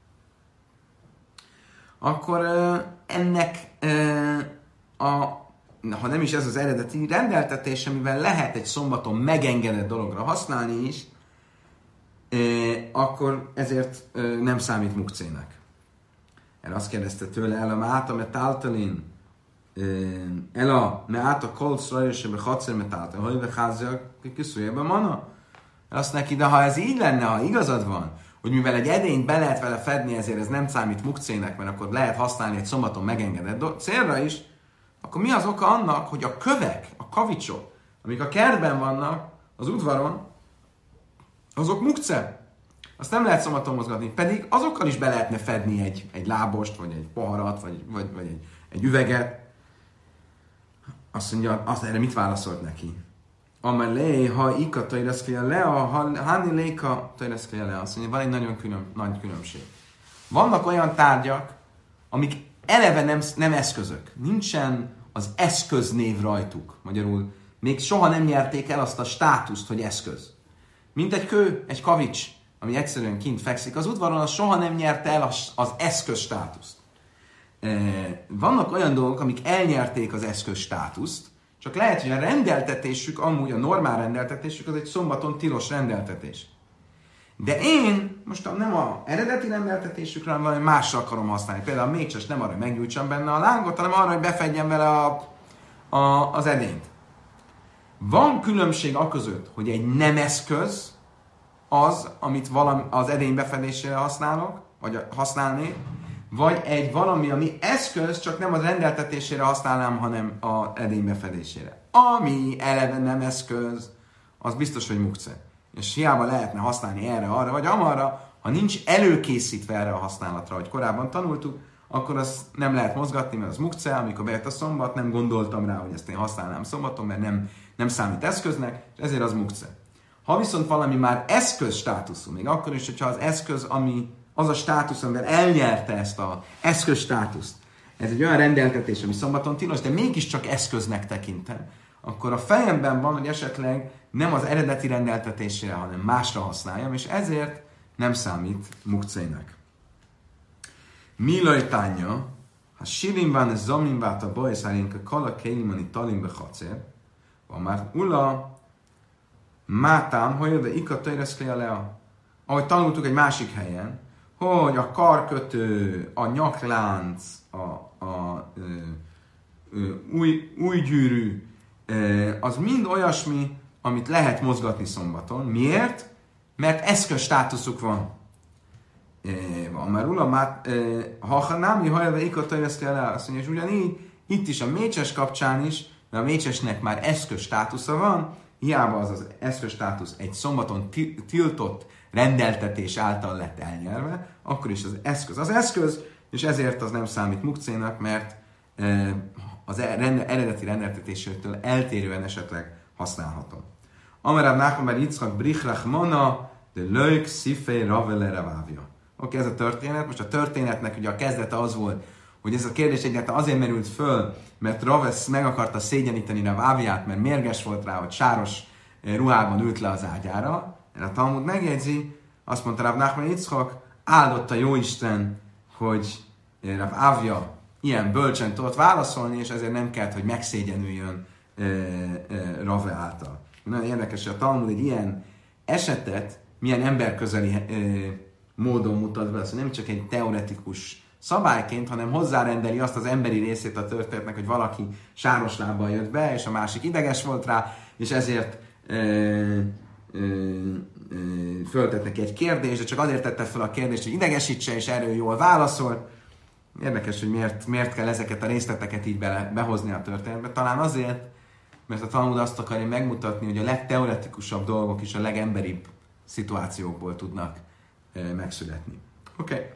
akkor uh, ennek uh, a, ha nem is ez az eredeti rendeltetés, amivel lehet egy szombaton megengedett dologra használni is, uh, akkor ezért uh, nem számít mukcének. Erre azt kérdezte tőle el a máta metáltalin, el a meáta kolc rajosebe hatszer metáltalin, hogy beházja kiszújjában mana. Azt neki, de ha ez így lenne, ha igazad van, hogy mivel egy edényt be lehet vele fedni, ezért ez nem számít mukcének, mert akkor lehet használni egy szombaton megengedett célra is, akkor mi az oka annak, hogy a kövek, a kavicsok, amik a kertben vannak, az udvaron, azok mukce. Azt nem lehet szombaton mozgatni, pedig azokkal is be lehetne fedni egy, egy lábost, vagy egy poharat, vagy, vagy, vagy egy, egy üveget. Azt mondja, azt erre mit válaszolt neki? Amelé, ha ika tajreszklia le, ha hani léka tajreszklia le. Azt mondja, van egy nagyon külön, nagy különbség. Vannak olyan tárgyak, amik eleve nem, nem eszközök. Nincsen az eszköznév rajtuk. Magyarul még soha nem nyerték el azt a státuszt, hogy eszköz. Mint egy kő, egy kavics, ami egyszerűen kint fekszik az udvaron, az soha nem nyerte el az, az eszköz státuszt. Vannak olyan dolgok, amik elnyerték az eszköz státuszt, csak lehet, hogy a rendeltetésük, amúgy a normál rendeltetésük, az egy szombaton tilos rendeltetés. De én most nem az eredeti rendeltetésükre, hanem valami másra akarom használni. Például a mécses nem arra, hogy meggyújtsam benne a lángot, hanem arra, hogy befedjem vele a, a, az edényt. Van különbség aközött, hogy egy nem eszköz az, amit valami, az edény befedésére használok, vagy használnék, vagy egy valami, ami eszköz, csak nem az rendeltetésére használnám, hanem az edény befedésére. Ami eleve nem eszköz, az biztos, hogy mukce. És hiába lehetne használni erre, arra, vagy amarra, ha nincs előkészítve erre a használatra, hogy korábban tanultuk, akkor azt nem lehet mozgatni, mert az mukce, amikor bejött a szombat, nem gondoltam rá, hogy ezt én használnám szombaton, mert nem, nem számít eszköznek, és ezért az mukce. Ha viszont valami már eszköz státuszú, még akkor is, hogyha az eszköz, ami az a státusz, amivel elnyerte ezt az eszköz státuszt, ez egy olyan rendeltetés, ami szombaton tilos, de mégiscsak eszköznek tekintem, akkor a fejemben van, hogy esetleg nem az eredeti rendeltetésére, hanem másra használjam, és ezért nem számít mukcének. Milaj tánya, ha sirim van ez zamin vát a baj, szerint a kala kélimani talim becacér, van már ula, mátám, hogy de ika töreszkli a lea. Ahogy tanultuk egy másik helyen, hogy a karkötő, a nyaklánc, a, a ö, ö, új, új gyűrű, ö, az mind olyasmi, amit lehet mozgatni szombaton. Miért? Mert eszköz státuszuk van. Van már ula, ha nem, hajlva ikottai lesz kell el, azt mondja, és ugyanígy itt is a mécses kapcsán is, mert a mécsesnek már eszköz státusza van, hiába az az eszköz státusz egy szombaton tiltott rendeltetés által lett elnyerve, akkor is az eszköz az eszköz, és ezért az nem számít mukcénak, mert az eredeti rendeltetésétől eltérően esetleg használható. Amerab Nachman Yitzchak Brichlach Mona, de Lők Szifé Ravele Ravávja. Oké, ez a történet. Most a történetnek ugye a kezdete az volt, hogy ez a kérdés egyáltalán azért merült föl, mert Ravesz meg akarta szégyeníteni Ravávját, mert mérges volt rá, hogy sáros ruhában ült le az ágyára. Erre a Talmud megjegyzi, azt mondta Rav Nachman Yitzchak, áldotta Jóisten, hogy Ravávja ilyen bölcsen tudott válaszolni, és ezért nem kellett, hogy megszégyenüljön Rave által. Nagyon érdekes, hogy a Talmud egy ilyen esetet milyen emberközeli e, módon mutat be, szóval nem csak egy teoretikus szabályként, hanem hozzárendeli azt az emberi részét a történetnek, hogy valaki sáros lábbal jött be, és a másik ideges volt rá, és ezért e, e, e, föltett neki egy kérdést, de csak azért tette fel a kérdést, hogy idegesítse, és erről jól válaszolt. Érdekes, hogy miért, miért kell ezeket a részleteket így bele, behozni a történetbe. Talán azért, mert a Talmud azt akarja megmutatni, hogy a legteoretikusabb dolgok is a legemberibb szituációkból tudnak e, megszületni. Oké. Okay.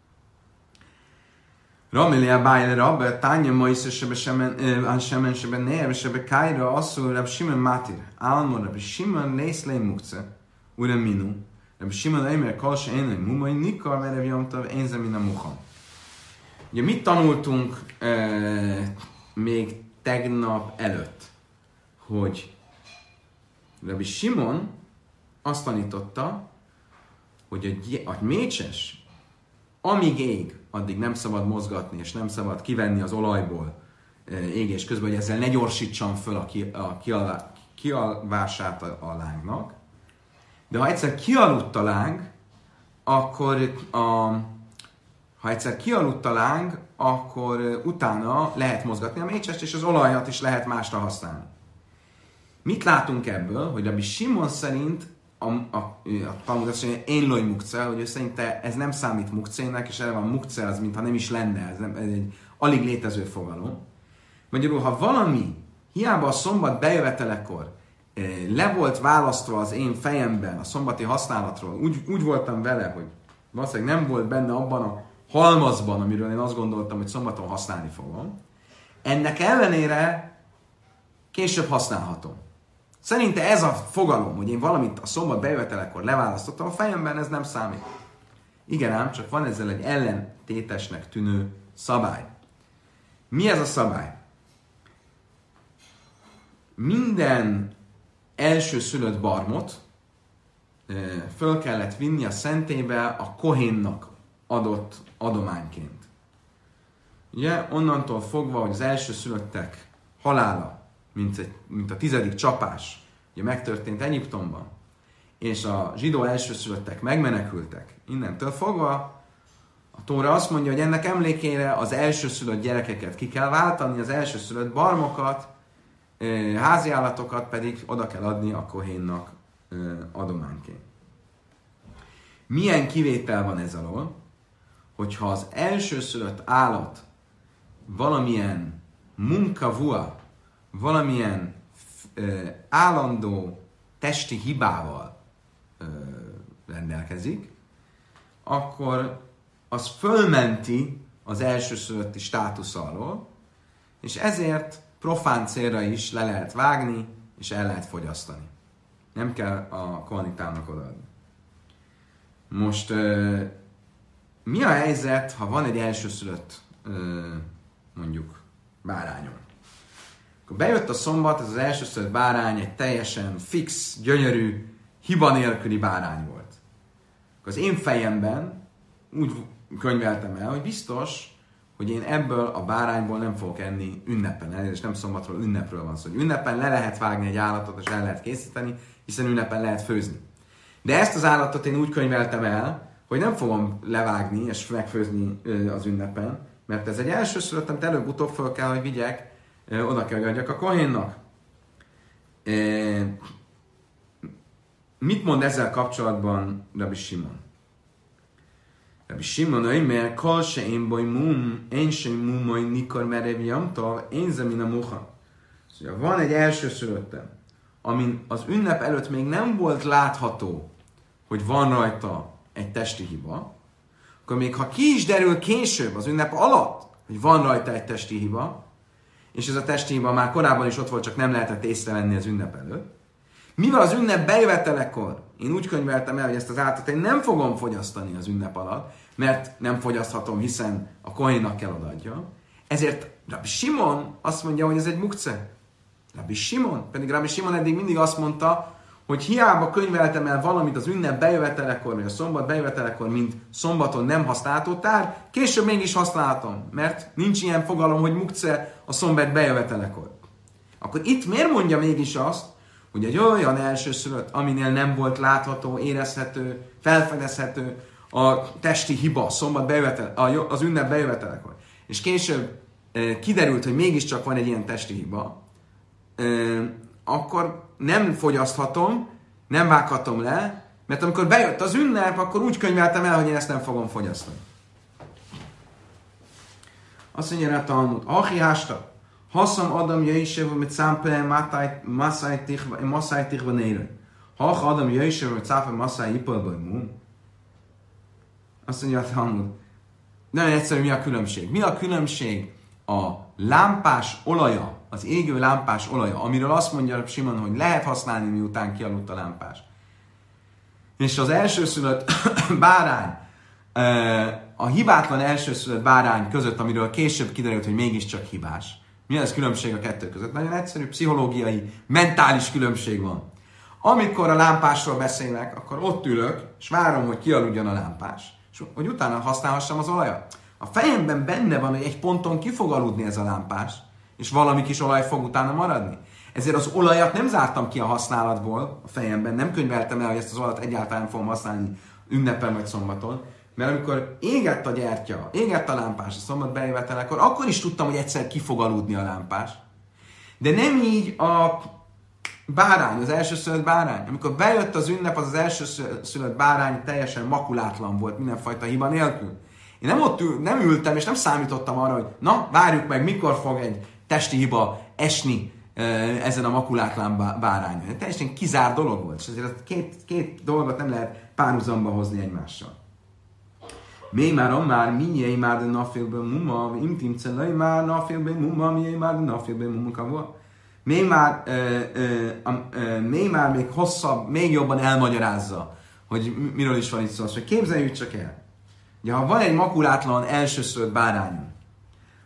Ramelia bájle rabbe, tánya ma is sebe semen, semen sebe nér, sebe kájra, asszul, rab Simon mátir, álmon, rab Simon lészlé mukce, ure minu, rab Simon eimer kalse énő mumai, nikar merev jamtav, énze min a muha. Ugye mit tanultunk e, még tegnap előtt? Hogy Rabbi Simon azt tanította, hogy a, a mécses, amíg ég, addig nem szabad mozgatni, és nem szabad kivenni az olajból égés közben, hogy ezzel ne gyorsítsam föl a, ki, a kialvá, kialvását a, a lángnak. De ha egyszer kialudt a láng, akkor a, ha egyszer kialudt a láng, akkor utána lehet mozgatni a mécsest, és az olajat is lehet másra használni. Mit látunk ebből? Hogy Rabbi Simon szerint a, a, a Talmud azt mondja, én loj mukce, hogy ő szerinte ez nem számít mukcének, és erre van mukce, az mintha nem is lenne, ez, nem, ez egy alig létező fogalom. Magyarul, ha valami, hiába a szombat bejövetelekor le volt választva az én fejemben a szombati használatról, úgy, úgy voltam vele, hogy valószínűleg nem volt benne abban a halmazban, amiről én azt gondoltam, hogy szombaton használni fogom, ennek ellenére később használhatom. Szerinte ez a fogalom, hogy én valamit a szombat bejövetelekor leválasztottam a fejemben, ez nem számít. Igen ám, csak van ezzel egy ellentétesnek tűnő szabály. Mi ez a szabály? Minden elsőszülött barmot föl kellett vinni a szentélybe a kohénnak adott adományként. Ugye, onnantól fogva, hogy az elsőszülöttek halála, mint, egy, mint a tizedik csapás, ugye megtörtént Egyiptomban, és a zsidó elsőszülöttek megmenekültek, innentől fogva a Tóra azt mondja, hogy ennek emlékére az elsőszülött gyerekeket ki kell váltani, az elsőszülött barmokat, háziállatokat pedig oda kell adni a kohénnak adományként. Milyen kivétel van ez alól? Hogyha az elsőszülött állat valamilyen munkavua, valamilyen ö, állandó testi hibával ö, rendelkezik, akkor az fölmenti az elsőszülötti státusz alól, és ezért profán célra is le lehet vágni, és el lehet fogyasztani. Nem kell a kohanitának odaadni. Most ö, mi a helyzet, ha van egy elsőszülött ö, mondjuk bárányom? Akkor bejött a szombat, ez az elsőszülött bárány egy teljesen fix, gyönyörű, hiba nélküli bárány volt. Akkor az én fejemben úgy könyveltem el, hogy biztos, hogy én ebből a bárányból nem fogok enni ünnepen, és nem szombatról, ünnepről van szó. Ünnepen le lehet vágni egy állatot, és el lehet készíteni, hiszen ünnepen lehet főzni. De ezt az állatot én úgy könyveltem el, hogy nem fogom levágni és megfőzni az ünnepen, mert ez egy elsőszülött, amit előbb-utóbb föl kell, hogy vigyek, oda kell, hogy adjak a kohénnak. Mit mond ezzel kapcsolatban Rabbi Simon? Rabbi Simon, hogy mert kol se én boj mum, én se mum, hogy nikor merev jamtal, én zemin a muha. Szóval van egy elsőszülöttem, amin az ünnep előtt még nem volt látható, hogy van rajta egy testi hiba, akkor még ha ki is derül később az ünnep alatt, hogy van rajta egy testi hiba, és ez a testi hiba már korábban is ott volt, csak nem lehetett észrevenni az ünnep előtt, mivel az ünnep bejövetelekor én úgy könyveltem el, hogy ezt az állatot én nem fogom fogyasztani az ünnep alatt, mert nem fogyaszthatom, hiszen a kohénnak kell odaadja, ezért Rabbi Simon azt mondja, hogy ez egy mukce. Rabbi Simon, pedig Rabbi Simon eddig mindig azt mondta, hogy hiába könyveltem el valamit az ünnep bejövetelekor, vagy a szombat bejövetelekor, mint szombaton nem használható tár, később mégis használhatom, mert nincs ilyen fogalom, hogy mukce a szombat bejövetelekor. Akkor itt miért mondja mégis azt, hogy egy olyan elsőszülött, aminél nem volt látható, érezhető, felfedezhető a testi hiba, szombat bejövetel, az ünnep bejövetelekor. És később e, kiderült, hogy mégiscsak van egy ilyen testi hiba, e, akkor nem fogyaszthatom, nem vághatom le, mert amikor bejött az ünnep, akkor úgy könyveltem el, hogy én ezt nem fogom fogyasztani. Azt mondja rá Talmud, Achi hásta, haszam adam jöjjsev, mit számpe masszáj tichva nére. Hach adam jöjjsev, mit számpe masszáj ipolba mum. Azt mondja a Talmud, nagyon egyszerű, mi a különbség. Mi a különbség a lámpás olaja, az égő lámpás olaja, amiről azt mondja Simon, hogy lehet használni, miután kialudt a lámpás. És az elsőszülött bárány, a hibátlan elsőszülött bárány között, amiről később kiderült, hogy mégiscsak hibás. Mi az különbség a kettő között? Nagyon egyszerű, pszichológiai, mentális különbség van. Amikor a lámpásról beszélek, akkor ott ülök, és várom, hogy kialudjon a lámpás, és hogy utána használhassam az olajat. A fejemben benne van, hogy egy ponton ki fog aludni ez a lámpás, és valami kis olaj fog utána maradni. Ezért az olajat nem zártam ki a használatból a fejemben, nem könyveltem el, hogy ezt az olajat egyáltalán nem fogom használni ünnepen vagy szombaton, mert amikor égett a gyertya, égett a lámpás a szombat bejövetelekor, akkor is tudtam, hogy egyszer ki fog aludni a lámpás. De nem így a bárány, az elsőszülött bárány. Amikor bejött az ünnep, az az elsőszülött bárány teljesen makulátlan volt, mindenfajta hiba nélkül. Én nem ott ül, nem ültem, és nem számítottam arra, hogy na, várjuk meg, mikor fog egy testi hiba esni e, ezen a makulátlan bárányon. Teljesen kizárt dolog volt, és ezért két, két dolgot nem lehet párhuzamba hozni egymással. Mély már, már, mié már, de nafélben muma, imtim celaj már, nafélben muma, mié már, de nafélben muma kavua. Mély már, mély már még hosszabb, még jobban elmagyarázza, hogy miről is van itt szó. Hogy képzeljük csak el. Ugye, ha van egy makulátlan elsőszülött bárányunk,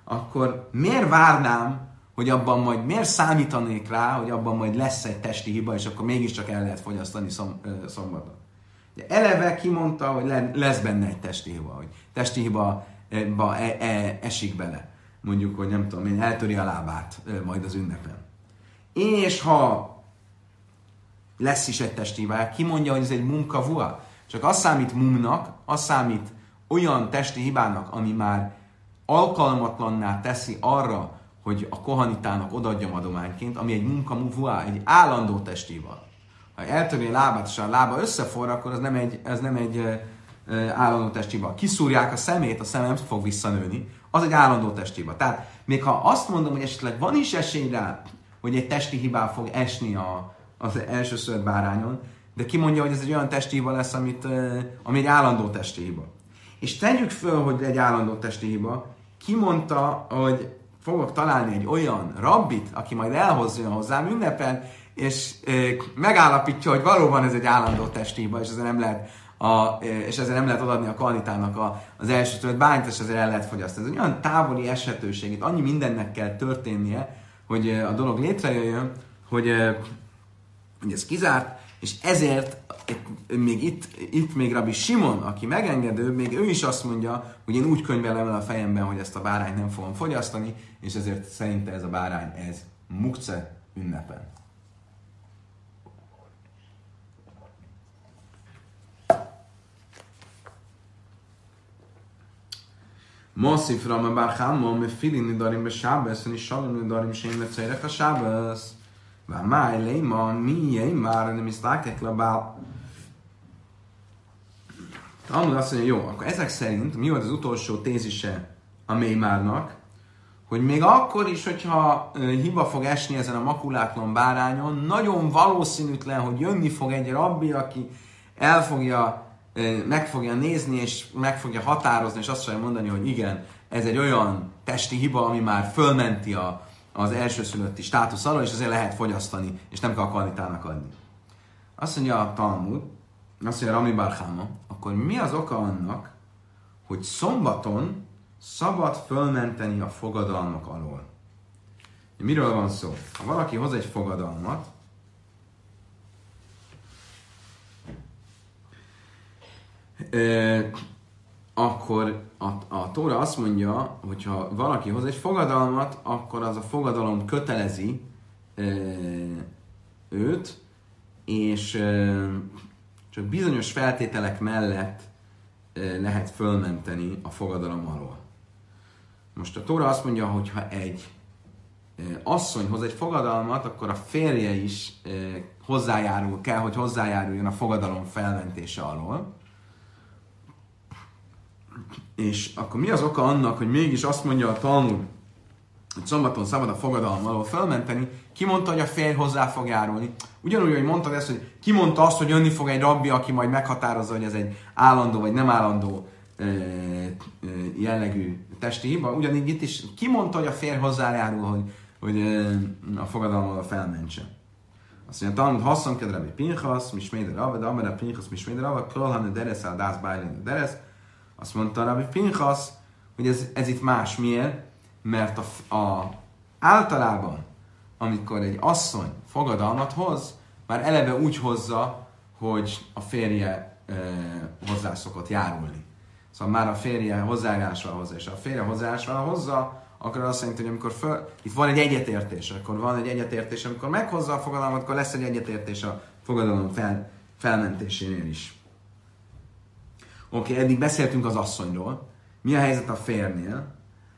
akkor miért várnám, hogy abban majd, miért számítanék rá, hogy abban majd lesz egy testi hiba, és akkor mégiscsak el lehet fogyasztani szom, ö, szombaton. Ugye eleve kimondta, hogy le, lesz benne egy testi hiba, hogy testi hiba e, e, esik bele. Mondjuk, hogy nem tudom én, eltöri a lábát ö, majd az ünnepen. És ha lesz is egy testi hiba, kimondja, hogy ez egy munkavua, csak az számít mumnak, az számít olyan testi hibának, ami már alkalmatlanná teszi arra, hogy a kohanitának odaadjam adományként, ami egy munkamuvua, egy állandó testi hiba. Ha eltöri a lábát, és a lába összeforra, akkor ez nem egy, ez nem egy e, e, állandó testi hiba. Kiszúrják a szemét, a szem nem fog visszanőni, az egy állandó testi hiba. Tehát még ha azt mondom, hogy esetleg van is esély rá, hogy egy testi hibá fog esni a, az elsőszülött bárányon, de ki mondja, hogy ez egy olyan testi hiba lesz, amit, e, ami egy állandó testi hiba. És tegyük föl, hogy egy állandó testi hiba, ki mondta, hogy fogok találni egy olyan rabbit, aki majd elhozzon hozzám ünnepen, és e, megállapítja, hogy valóban ez egy állandó testi hiba, és ezzel nem lehet, a, e, és ezzel nem lehet odaadni a kvalitának a, az első tőlet bányt, és ezzel el lehet fogyasztani. Ez egy olyan távoli esetőség, itt annyi mindennek kell történnie, hogy e, a dolog létrejöjjön, hogy, e, hogy ez kizárt, és ezért még itt, itt még Rabbi Simon, aki megengedő, még ő is azt mondja, hogy én úgy könyvelem el a fejemben, hogy ezt a bárányt nem fogom fogyasztani, és ezért szerinte ez a bárány, ez mukce ünnepen. Moszif Rama Bar Chama, me filin nidarim be Sábesz, és salim nidarim sén lecejrek a Sábesz. Vár máj léma, miéj már nem is lákek labál. Talmud azt mondja, jó, akkor ezek szerint mi volt az utolsó tézise a Mémárnak, hogy még akkor is, hogyha uh, hiba fog esni ezen a makulátlan bárányon, nagyon valószínűtlen, hogy jönni fog egy rabbi, aki el fogja, uh, meg fogja nézni, és meg fogja határozni, és azt fogja mondani, hogy igen, ez egy olyan testi hiba, ami már fölmenti a, az elsőszülötti státusz alól, és azért lehet fogyasztani, és nem kell a kvalitának adni. Azt mondja a Talmud, azt mondja Rami Bar Chama, akkor mi az oka annak, hogy szombaton szabad fölmenteni a fogadalmak alól? Miről van szó? Ha valaki hoz egy fogadalmat, euh, akkor a, a Tóra azt mondja, hogy ha valaki hoz egy fogadalmat, akkor az a fogadalom kötelezi euh, őt, és euh, csak bizonyos feltételek mellett lehet fölmenteni a fogadalom alól. Most a Tóra azt mondja, hogy ha egy asszony hoz egy fogadalmat, akkor a férje is hozzájárul, kell, hogy hozzájáruljon a fogadalom felmentése alól. És akkor mi az oka annak, hogy mégis azt mondja a Talmud, hogy szombaton szabad a fogadalom alól felmenteni, ki mondta, hogy a férj hozzá fog járulni. Ugyanúgy, hogy mondtad ezt, hogy ki mondta azt, hogy jönni fog egy rabbi, aki majd meghatározza, hogy ez egy állandó vagy nem állandó e, e, jellegű testi hiba. Ugyanígy itt is ki mondta, hogy a férj hozzájárul, hogy, hogy e, a fogadalommal felmentse. Azt mondja, Talmud hasszon kedre, hogy Pinchas, misméder rava, de amire Pinchas, misméder rava, krolhan deresz el dász bájlén deresz. Azt mondta Rabbi Pinchas, hogy ez, ez itt más. Miért? Mert a, a, általában, amikor egy asszony fogadalmat hoz, már eleve úgy hozza, hogy a férje e, hozzá szokott járulni. Szóval már a férje hozzájárásval hozza, és ha a férje hozzájárásval hozza, akkor azt jelenti, hogy amikor föl, itt van egy egyetértés, akkor van egy egyetértés, amikor meghozza a fogadalmat, akkor lesz egy egyetértés a fogadalom fel, felmentésénél is. Oké, okay, eddig beszéltünk az asszonyról. Mi a helyzet a férnél?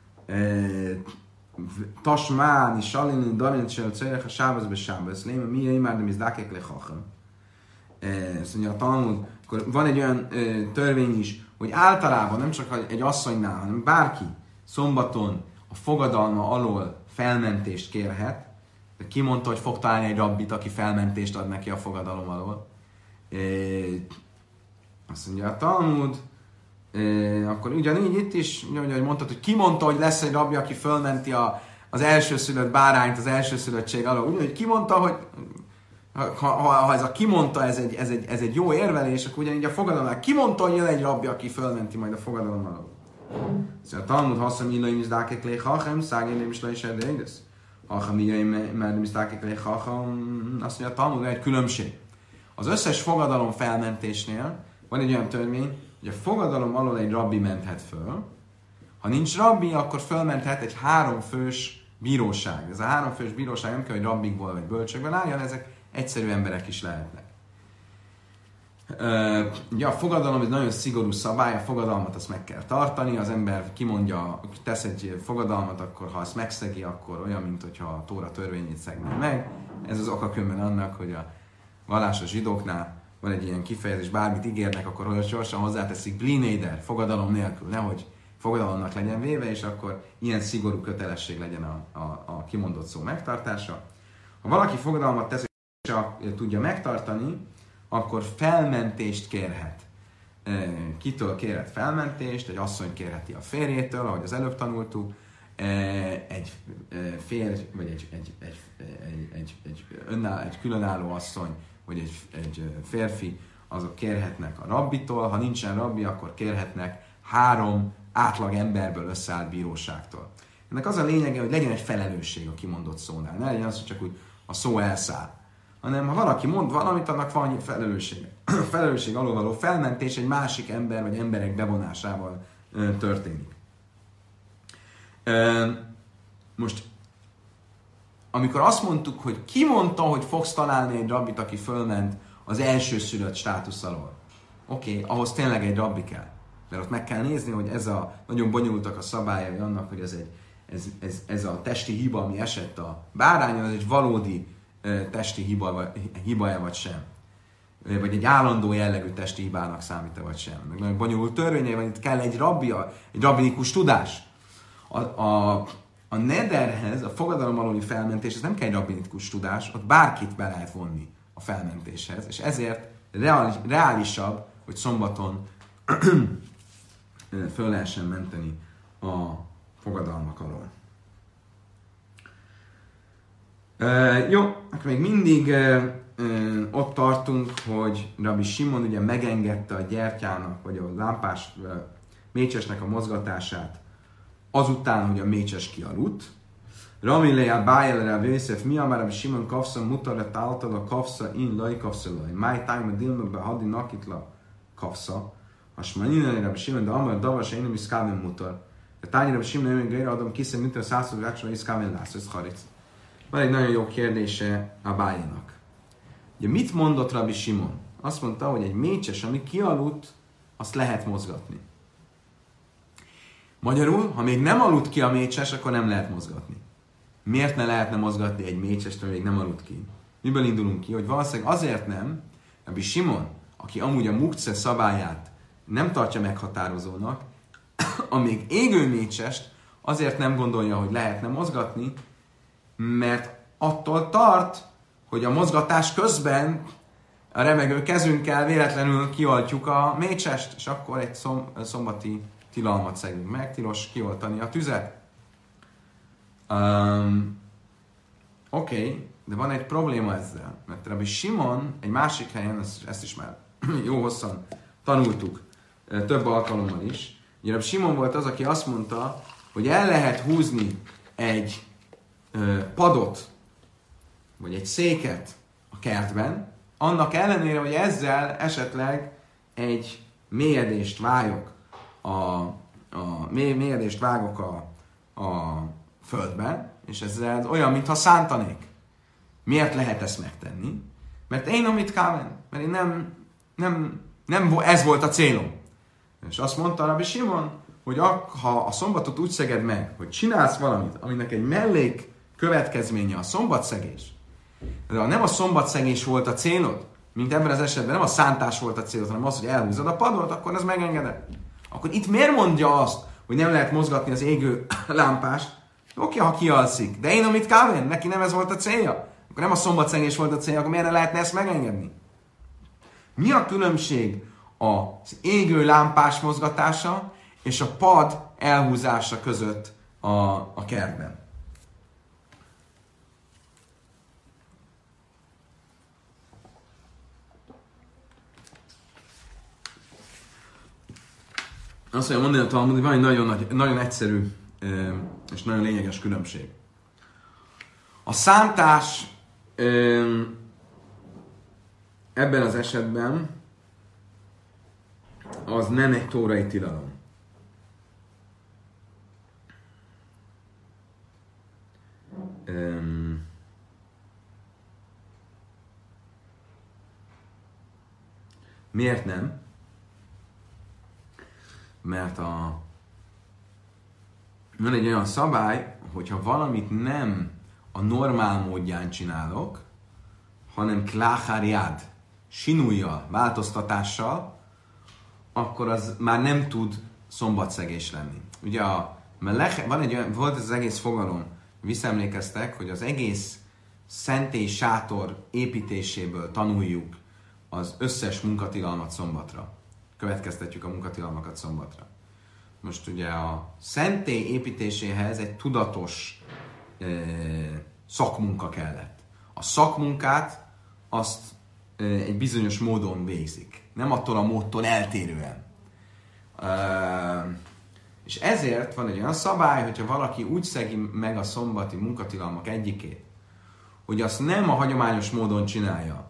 Tasmáni, salini, darin, csőrek, a sábasz be sábasz, léma, mi jaj már, de mi zdákek le hacham. Ezt mondja a Talmud, akkor van egy olyan ö, törvény is, hogy általában nem csak egy asszonynál, hanem bárki szombaton a fogadalma alól felmentést kérhet, de ki mondta, hogy fog találni egy rabbit, aki felmentést ad neki a fogadalom alól. E, azt mondja a Talmud, e, akkor ugyanígy itt is, ahogy mondtad, hogy ki mondta, hogy lesz egy rabbi, aki fölmenti a, az elsőszülött bárányt az elsőszülöttség alól. Ugyanígy ki mondta, hogy Ha, ha, ha ez a kimondta, ez egy, ez, egy, ez egy jó érvelés, akkor ugyanígy a fogadalomnál kimondta, hogy jön egy rabbi, aki fölmenti majd a fogadalom alól. Szóval a Talmud haszam illaim is dákek lé hachem, szágéném is le is erdédesz. Hachem illaim mernem is dákek lé hachem, azt mondja a Talmud, egy különbség. Az összes fogadalom felmentésnél van egy olyan törvény, hogy a fogadalom alól egy rabbi menthet föl. Ha nincs rabbi, akkor fölmenthet egy háromfős bíróság. Ez a háromfős bíróság nem kell, hogy rabbikból vagy bölcsökből álljon, ezek egyszerű emberek is lehetnek. Uh, ugye a fogadalom egy nagyon szigorú szabály, a fogadalmat azt meg kell tartani, az ember kimondja, tesz egy fogadalmat, akkor ha azt megszegi, akkor olyan, mint hogyha a Tóra törvényét szegné meg. Ez az oka különben annak, hogy a vallásos zsidóknál van egy ilyen kifejezés, bármit ígérnek, akkor gyorsan hozzáteszik blinéder, fogadalom nélkül, nehogy fogadalomnak legyen véve, és akkor ilyen szigorú kötelesség legyen a, a, a kimondott szó megtartása. Ha valaki fogadalmat tesz, és csak tudja megtartani, akkor felmentést kérhet. Kitől kérhet felmentést? Egy asszony kérheti a férjétől, ahogy az előbb tanultuk, egy férj, vagy egy, egy, egy, egy, egy, egy, önáll, egy különálló asszony, vagy egy, egy férfi, azok kérhetnek a rabbitól, ha nincsen rabbi, akkor kérhetnek három átlag emberből összeállt bíróságtól. Ennek az a lényege, hogy legyen egy felelősség a kimondott szónál. Ne legyen az, hogy csak úgy a szó elszáll. Hanem ha valaki mond valamit, annak van annyi felelőssége. A felelősség alól való felmentés egy másik ember vagy emberek bevonásával ö, történik. Ö, most, amikor azt mondtuk, hogy ki mondta, hogy fogsz találni egy rabbit, aki fölment az elsőszülött státusz alól. Oké, okay, ahhoz tényleg egy rabbi kell. Mert ott meg kell nézni, hogy ez a, nagyon bonyolultak a szabályai annak, hogy ez, egy, ez, ez, ez a testi hiba, ami esett a bárányon, az egy valódi uh, testi hiba, hiba-e vagy sem. Vagy egy állandó jellegű testi hibának számít-e vagy sem. Meg nagyon bonyolult törvényei van, itt kell egy rabbia, egy rabbinikus tudás. A, a, a nederhez, a fogadalom alóli felmentés, ez nem kell egy rabbinikus tudás, ott bárkit be lehet vonni a felmentéshez, és ezért reális, reálisabb, hogy szombaton föl lehessen menteni a fogadalmak alól. Uh, jó, akkor még mindig uh, uh, ott tartunk, hogy Rabbi Simon ugye megengedte a gyertyának, vagy a lámpás uh, mécsesnek a mozgatását azután, hogy a mécses kialudt. Rami leja bájel rá vészef, mi amár Rabbi Simon kafsza mutarat által a kafsza in laj kafsza laj. Máj tájma dilmökbe hadi nakitla kafsza. Hasmanina Rabbi Simon, de amar davas én nem is kámen mutar. De tányi Rabbi Simon nem gére adom kiszem, mint a százszor rácsol, és kámen lász, ez haric. Van egy nagyon jó kérdése a bájának. Ugye mit mondott Rabbi Simon? Azt mondta, hogy egy mécses, ami kialudt, azt lehet mozgatni. Magyarul, ha még nem aludt ki a mécses, akkor nem lehet mozgatni. Miért ne lehetne mozgatni egy mécsest, ami még nem aludt ki? Miből indulunk ki? Hogy valószínűleg azért nem, Rabbi Simon, aki amúgy a mukce szabályát nem tartja meghatározónak, a még égő mécsest azért nem gondolja, hogy lehetne mozgatni, mert attól tart, hogy a mozgatás közben a remegő kezünkkel véletlenül kioltjuk a mécsest, és akkor egy szom, szombati tilalmat szegünk meg, tilos kioltani a tüzet. Um, Oké, okay, de van egy probléma ezzel, mert Rabbi Simon egy másik helyen, ezt, ezt is már jó hosszan tanultuk, több alkalommal is. Ugye Rabbi Simon volt az, aki azt mondta, hogy el lehet húzni egy ö, padot, vagy egy széket a kertben, annak ellenére, hogy ezzel esetleg egy mélyedést vágok a, a mély, mélyedést vágok a, a földben, és ezzel olyan, mintha szántanék. Miért lehet ezt megtenni? Mert én amit kámen, mert én nem, nem, nem ez volt a célom. És azt mondta Rabbi Simon, hogy ha a szombatot úgy szeged meg, hogy csinálsz valamit, aminek egy mellék következménye a szombatszegés, de ha nem a szombatszegés volt a célod, mint ebben az esetben nem a szántás volt a célod, hanem az, hogy elhúzod a padot, akkor ez megengedett. Akkor itt miért mondja azt, hogy nem lehet mozgatni az égő lámpást? Oké, ha kialszik, de én amit káven, neki nem ez volt a célja. Akkor nem a szombatszegés volt a célja, akkor miért ne lehetne ezt megengedni? Mi a különbség az égő lámpás mozgatása és a pad elhúzása között a, a kertben? Azt mondja mondani a Talmud, hogy van egy nagyon, nagy, nagyon egyszerű és nagyon lényeges különbség. A szántás ebben az esetben az nem egy tórai tilalom. Um, miért nem? Mert a van egy olyan szabály, hogyha valamit nem a normál módján csinálok, hanem kláhárjád, sinújjal, változtatással, akkor az már nem tud szombatszegés lenni. Ugye a meleche, van egy olyan, volt ez az egész fogalom, visszaemlékeztek, hogy az egész szentély sátor építéséből tanuljuk az összes munkatilalmat szombatra. Következtetjük a munkatilalmakat szombatra. Most ugye a szentély építéséhez egy tudatos e, szakmunka kellett. A szakmunkát azt e, egy bizonyos módon végzik. Nem attól a módtól eltérően. E, és ezért van egy olyan szabály, hogyha valaki úgy szegi meg a szombati munkatilalmak egyikét, hogy azt nem a hagyományos módon csinálja,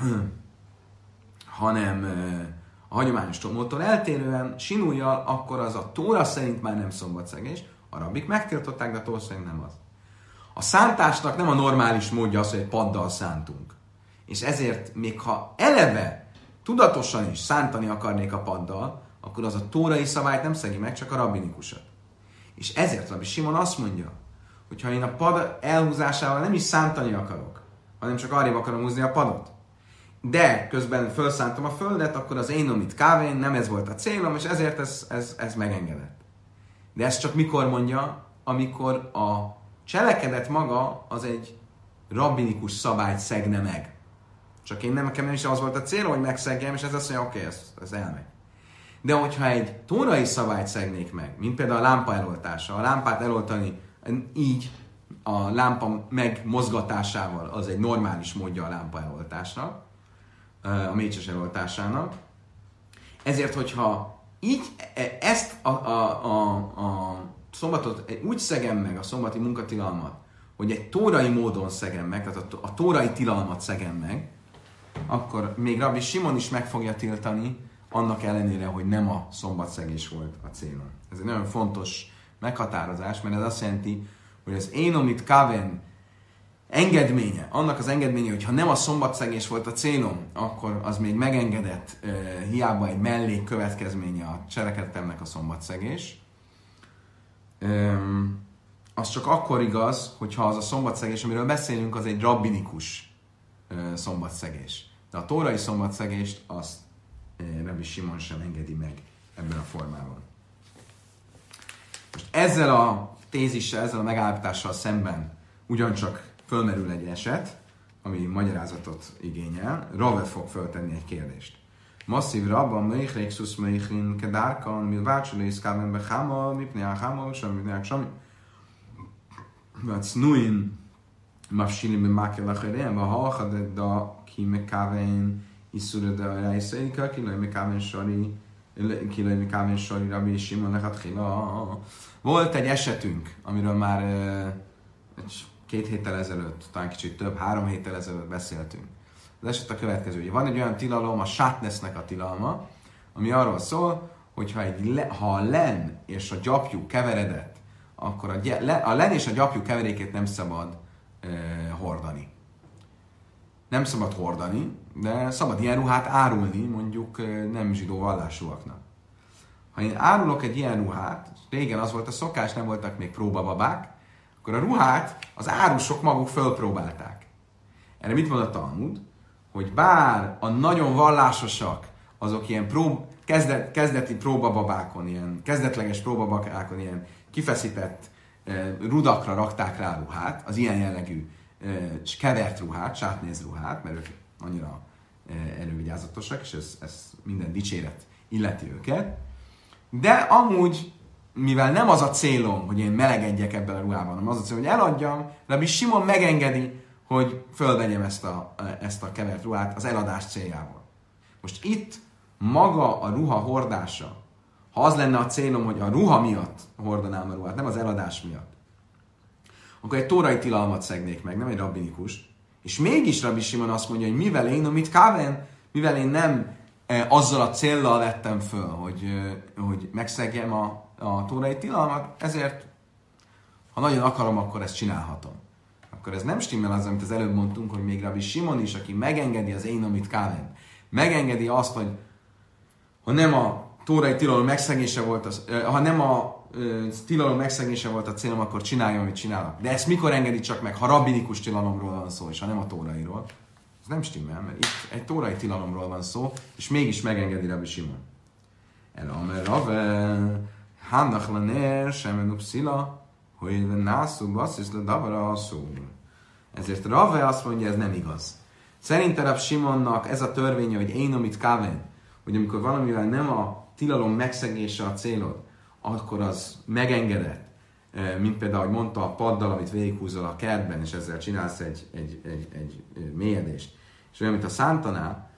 hanem a hagyományos módtól eltérően sinújjal, akkor az a Tóra szerint már nem szombatszegés. A rabbik megtiltották, de a Tóra szerint nem az. A szántásnak nem a normális módja az, hogy egy paddal szántunk. És ezért, még ha eleve tudatosan is szántani akarnék a paddal, akkor az a tórai szabályt nem szegi meg, csak a rabbinikusat. És ezért Rabbi Simon azt mondja, hogy ha én a pad elhúzásával nem is szántani akarok, hanem csak arrébb akarom húzni a padot, de közben felszántam a földet, akkor az én omit kávén, nem ez volt a célom, és ezért ez, ez, ez megengedett. De ezt csak mikor mondja? Amikor a cselekedet maga az egy rabbinikus szabályt szegne meg. Csak én nem, nekem nem is az volt a célom, hogy megszegjem, és ez azt mondja, oké, okay, ez, ez elmegy. De hogyha egy tórai szabályt szegnék meg, mint például a lámpa eloltása, a lámpát eloltani így, a lámpa megmozgatásával, az egy normális módja a lámpa eloltásnak, a mécses eloltásának. Ezért, hogyha így ezt a, a, a, a szombatot úgy szegem meg, a szombati munkatilalmat, hogy egy tórai módon szegem meg, tehát a, a tórai tilalmat szegem meg, akkor még Rabbi Simon is meg fogja tiltani, annak ellenére, hogy nem a szombatszegés volt a célom. Ez egy nagyon fontos meghatározás, mert ez azt jelenti, hogy az énomit kaven engedménye, annak az engedménye, hogy ha nem a szombatszegés volt a célom, akkor az még megengedett, uh, hiába egy mellék következménye a cselekedetemnek a szombatszegés. Um, az csak akkor igaz, hogyha az a szombatszegés, amiről beszélünk, az egy rabbinikus uh, szombatszegés. De a tórai szombatszegést azt uh, Rabbi Simon sem engedi meg ebben a formában. Most ezzel a tézissel, ezzel a megállapítással szemben ugyancsak fölmerül egy eset, ami magyarázatot igényel. Rave fog föltenni egy kérdést. Masszív rabban meichlék szusz meichlin kedárkan, mi vácsolé szkáben be háma, mipné a háma, sem mipné a sami. Vacnuin mafsilim be mákel acherén, va halchadedda ki mekáven iszureda rejszéika, ki lej mekáven sari, ki lej mekáven sari Rabbi Simon lechat chila. Volt egy esetünk, amiről már egy két héttel ezelőtt, talán kicsit több, három héttel ezelőtt beszéltünk. Az eset a következő. Ugye van egy olyan tilalom, a sátnesznek a tilalma, ami arról szól, hogy ha, egy le, ha a len és a gyapjú keveredett, akkor a, a len és a gyapjú keverékét nem szabad e, hordani. Nem szabad hordani, de szabad ilyen ruhát árulni, mondjuk e, nem zsidó vallásúaknak. Ha én árulok egy ilyen ruhát, régen az volt a szokás, nem voltak még próbababák, akkor a ruhát az árusok maguk fölpróbálták. Erre mit mond a Talmud? Hogy bár a nagyon vallásosak, azok ilyen prób, kezdet, kezdeti próbababákon, ilyen kezdetleges próbababákon, ilyen kifeszített eh, rudakra rakták rá ruhát, az ilyen jellegű eh, kevert ruhát, sátnéz ruhát, mert ők annyira eh, elővigyázatosak, és ez, ez minden dicséret illeti őket. De amúgy, mivel nem az a célom, hogy én melegedjek ebben a ruhában, hanem az a célom, hogy eladjam, Rabbi Simon megengedi, hogy fölvegyem ezt a, ezt a kevert ruhát az eladás céljából. Most itt maga a ruha hordása, ha az lenne a célom, hogy a ruha miatt hordanám a ruhát, nem az eladás miatt, akkor egy tórai tilalmat szegnék meg, nem egy rabbinikust. És mégis Rabbi Simon azt mondja, hogy mivel én, amit káven, mivel én nem e, azzal a céllal vettem föl, hogy, e, hogy megszegjem a, a tórai tilalmat, ezért, ha nagyon akarom, akkor ezt csinálhatom. Akkor ez nem stimmel az, amit az előbb mondtunk, hogy még Rabbi Simon is, aki megengedi az én, amit káven, megengedi azt, hogy ha nem a tórai tilalom megszegése volt, az, ha nem a tilalom megszegése volt a célom, akkor csináljam, amit csinálok. De ezt mikor engedi csak meg, ha rabbinikus tilalomról van szó, és ha nem a tórairól? Ez nem stimmel, mert itt egy tórai tilalomról van szó, és mégis megengedi Rabbi Simon. El amer rave, hánach lener, semmen upszila, hogy nászú basszisz le davara a szó. Ezért Rave azt mondja, ez nem igaz. Szerinte Rabbi Simonnak ez a törvénye, hogy én amit káven, hogy amikor valamivel nem a tilalom megszegése a célod, akkor az megengedett, mint például, ahogy mondta, a paddal, amit végighúzol a kertben, és ezzel csinálsz egy, egy, egy, egy mélyedést. És olyan, mint a szántanál,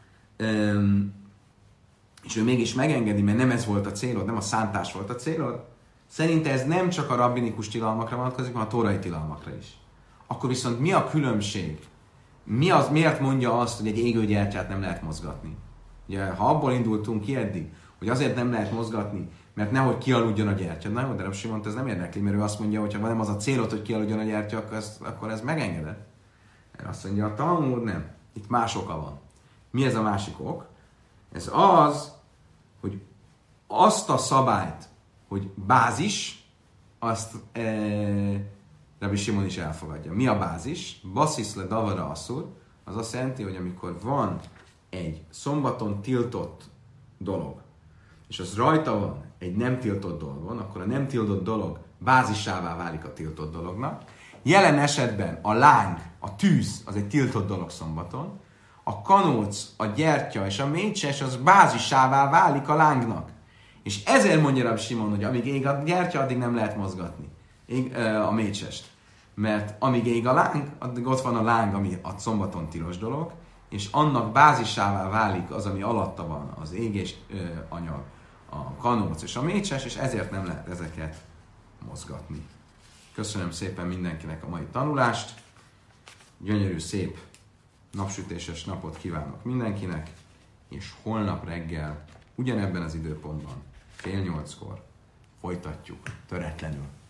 és ő mégis megengedi, mert nem ez volt a célod, nem a szántás volt a célod, szerinte ez nem csak a rabbinikus tilalmakra vonatkozik, hanem a tórai tilalmakra is. Akkor viszont mi a különbség? Mi az, miért mondja azt, hogy egy égő gyertyát nem lehet mozgatni? Ugye, ha abból indultunk ki eddig, hogy azért nem lehet mozgatni, mert nehogy kialudjon a gyertya. Na jó, de Rabbi Simont ez nem érdekli, mert ő azt mondja, hogy ha nem az a célod, hogy kialudjon a gyertya, akkor, ezt, akkor ez megengedett. Erre azt mondja, a Talmud nem. Itt más oka van. Mi ez a másik ok? Ez az, hogy azt a szabályt, hogy bázis, azt e, Rabbi Simon is elfogadja. Mi a bázis? Basszisz le davara asszur, az azt jelenti, hogy amikor van egy szombaton tiltott dolog, és az rajta van egy nem tiltott dolgon, akkor a nem tiltott dolog bázisává válik a tiltott dolognak. Jelen esetben a láng, a tűz, az egy tiltott dolog szombaton, a kanóc, a gyertya és a mécses az bázisává válik a lángnak. És ezért mondja Rabbi Simon, hogy amíg ég a gyertya, addig nem lehet mozgatni ég, a mécsest. Mert amíg ég a láng, addig ott van a láng, ami a szombaton tilos dolog, és annak bázisává válik az, ami alatta van, az égés ö, anyag, a kanóc és a mécses, és ezért nem lehet ezeket mozgatni. Köszönöm szépen mindenkinek a mai tanulást, gyönyörű, szép napsütéses napot kívánok mindenkinek, és holnap reggel, ugyanebben az időpontban, fél nyolckor folytatjuk töretlenül.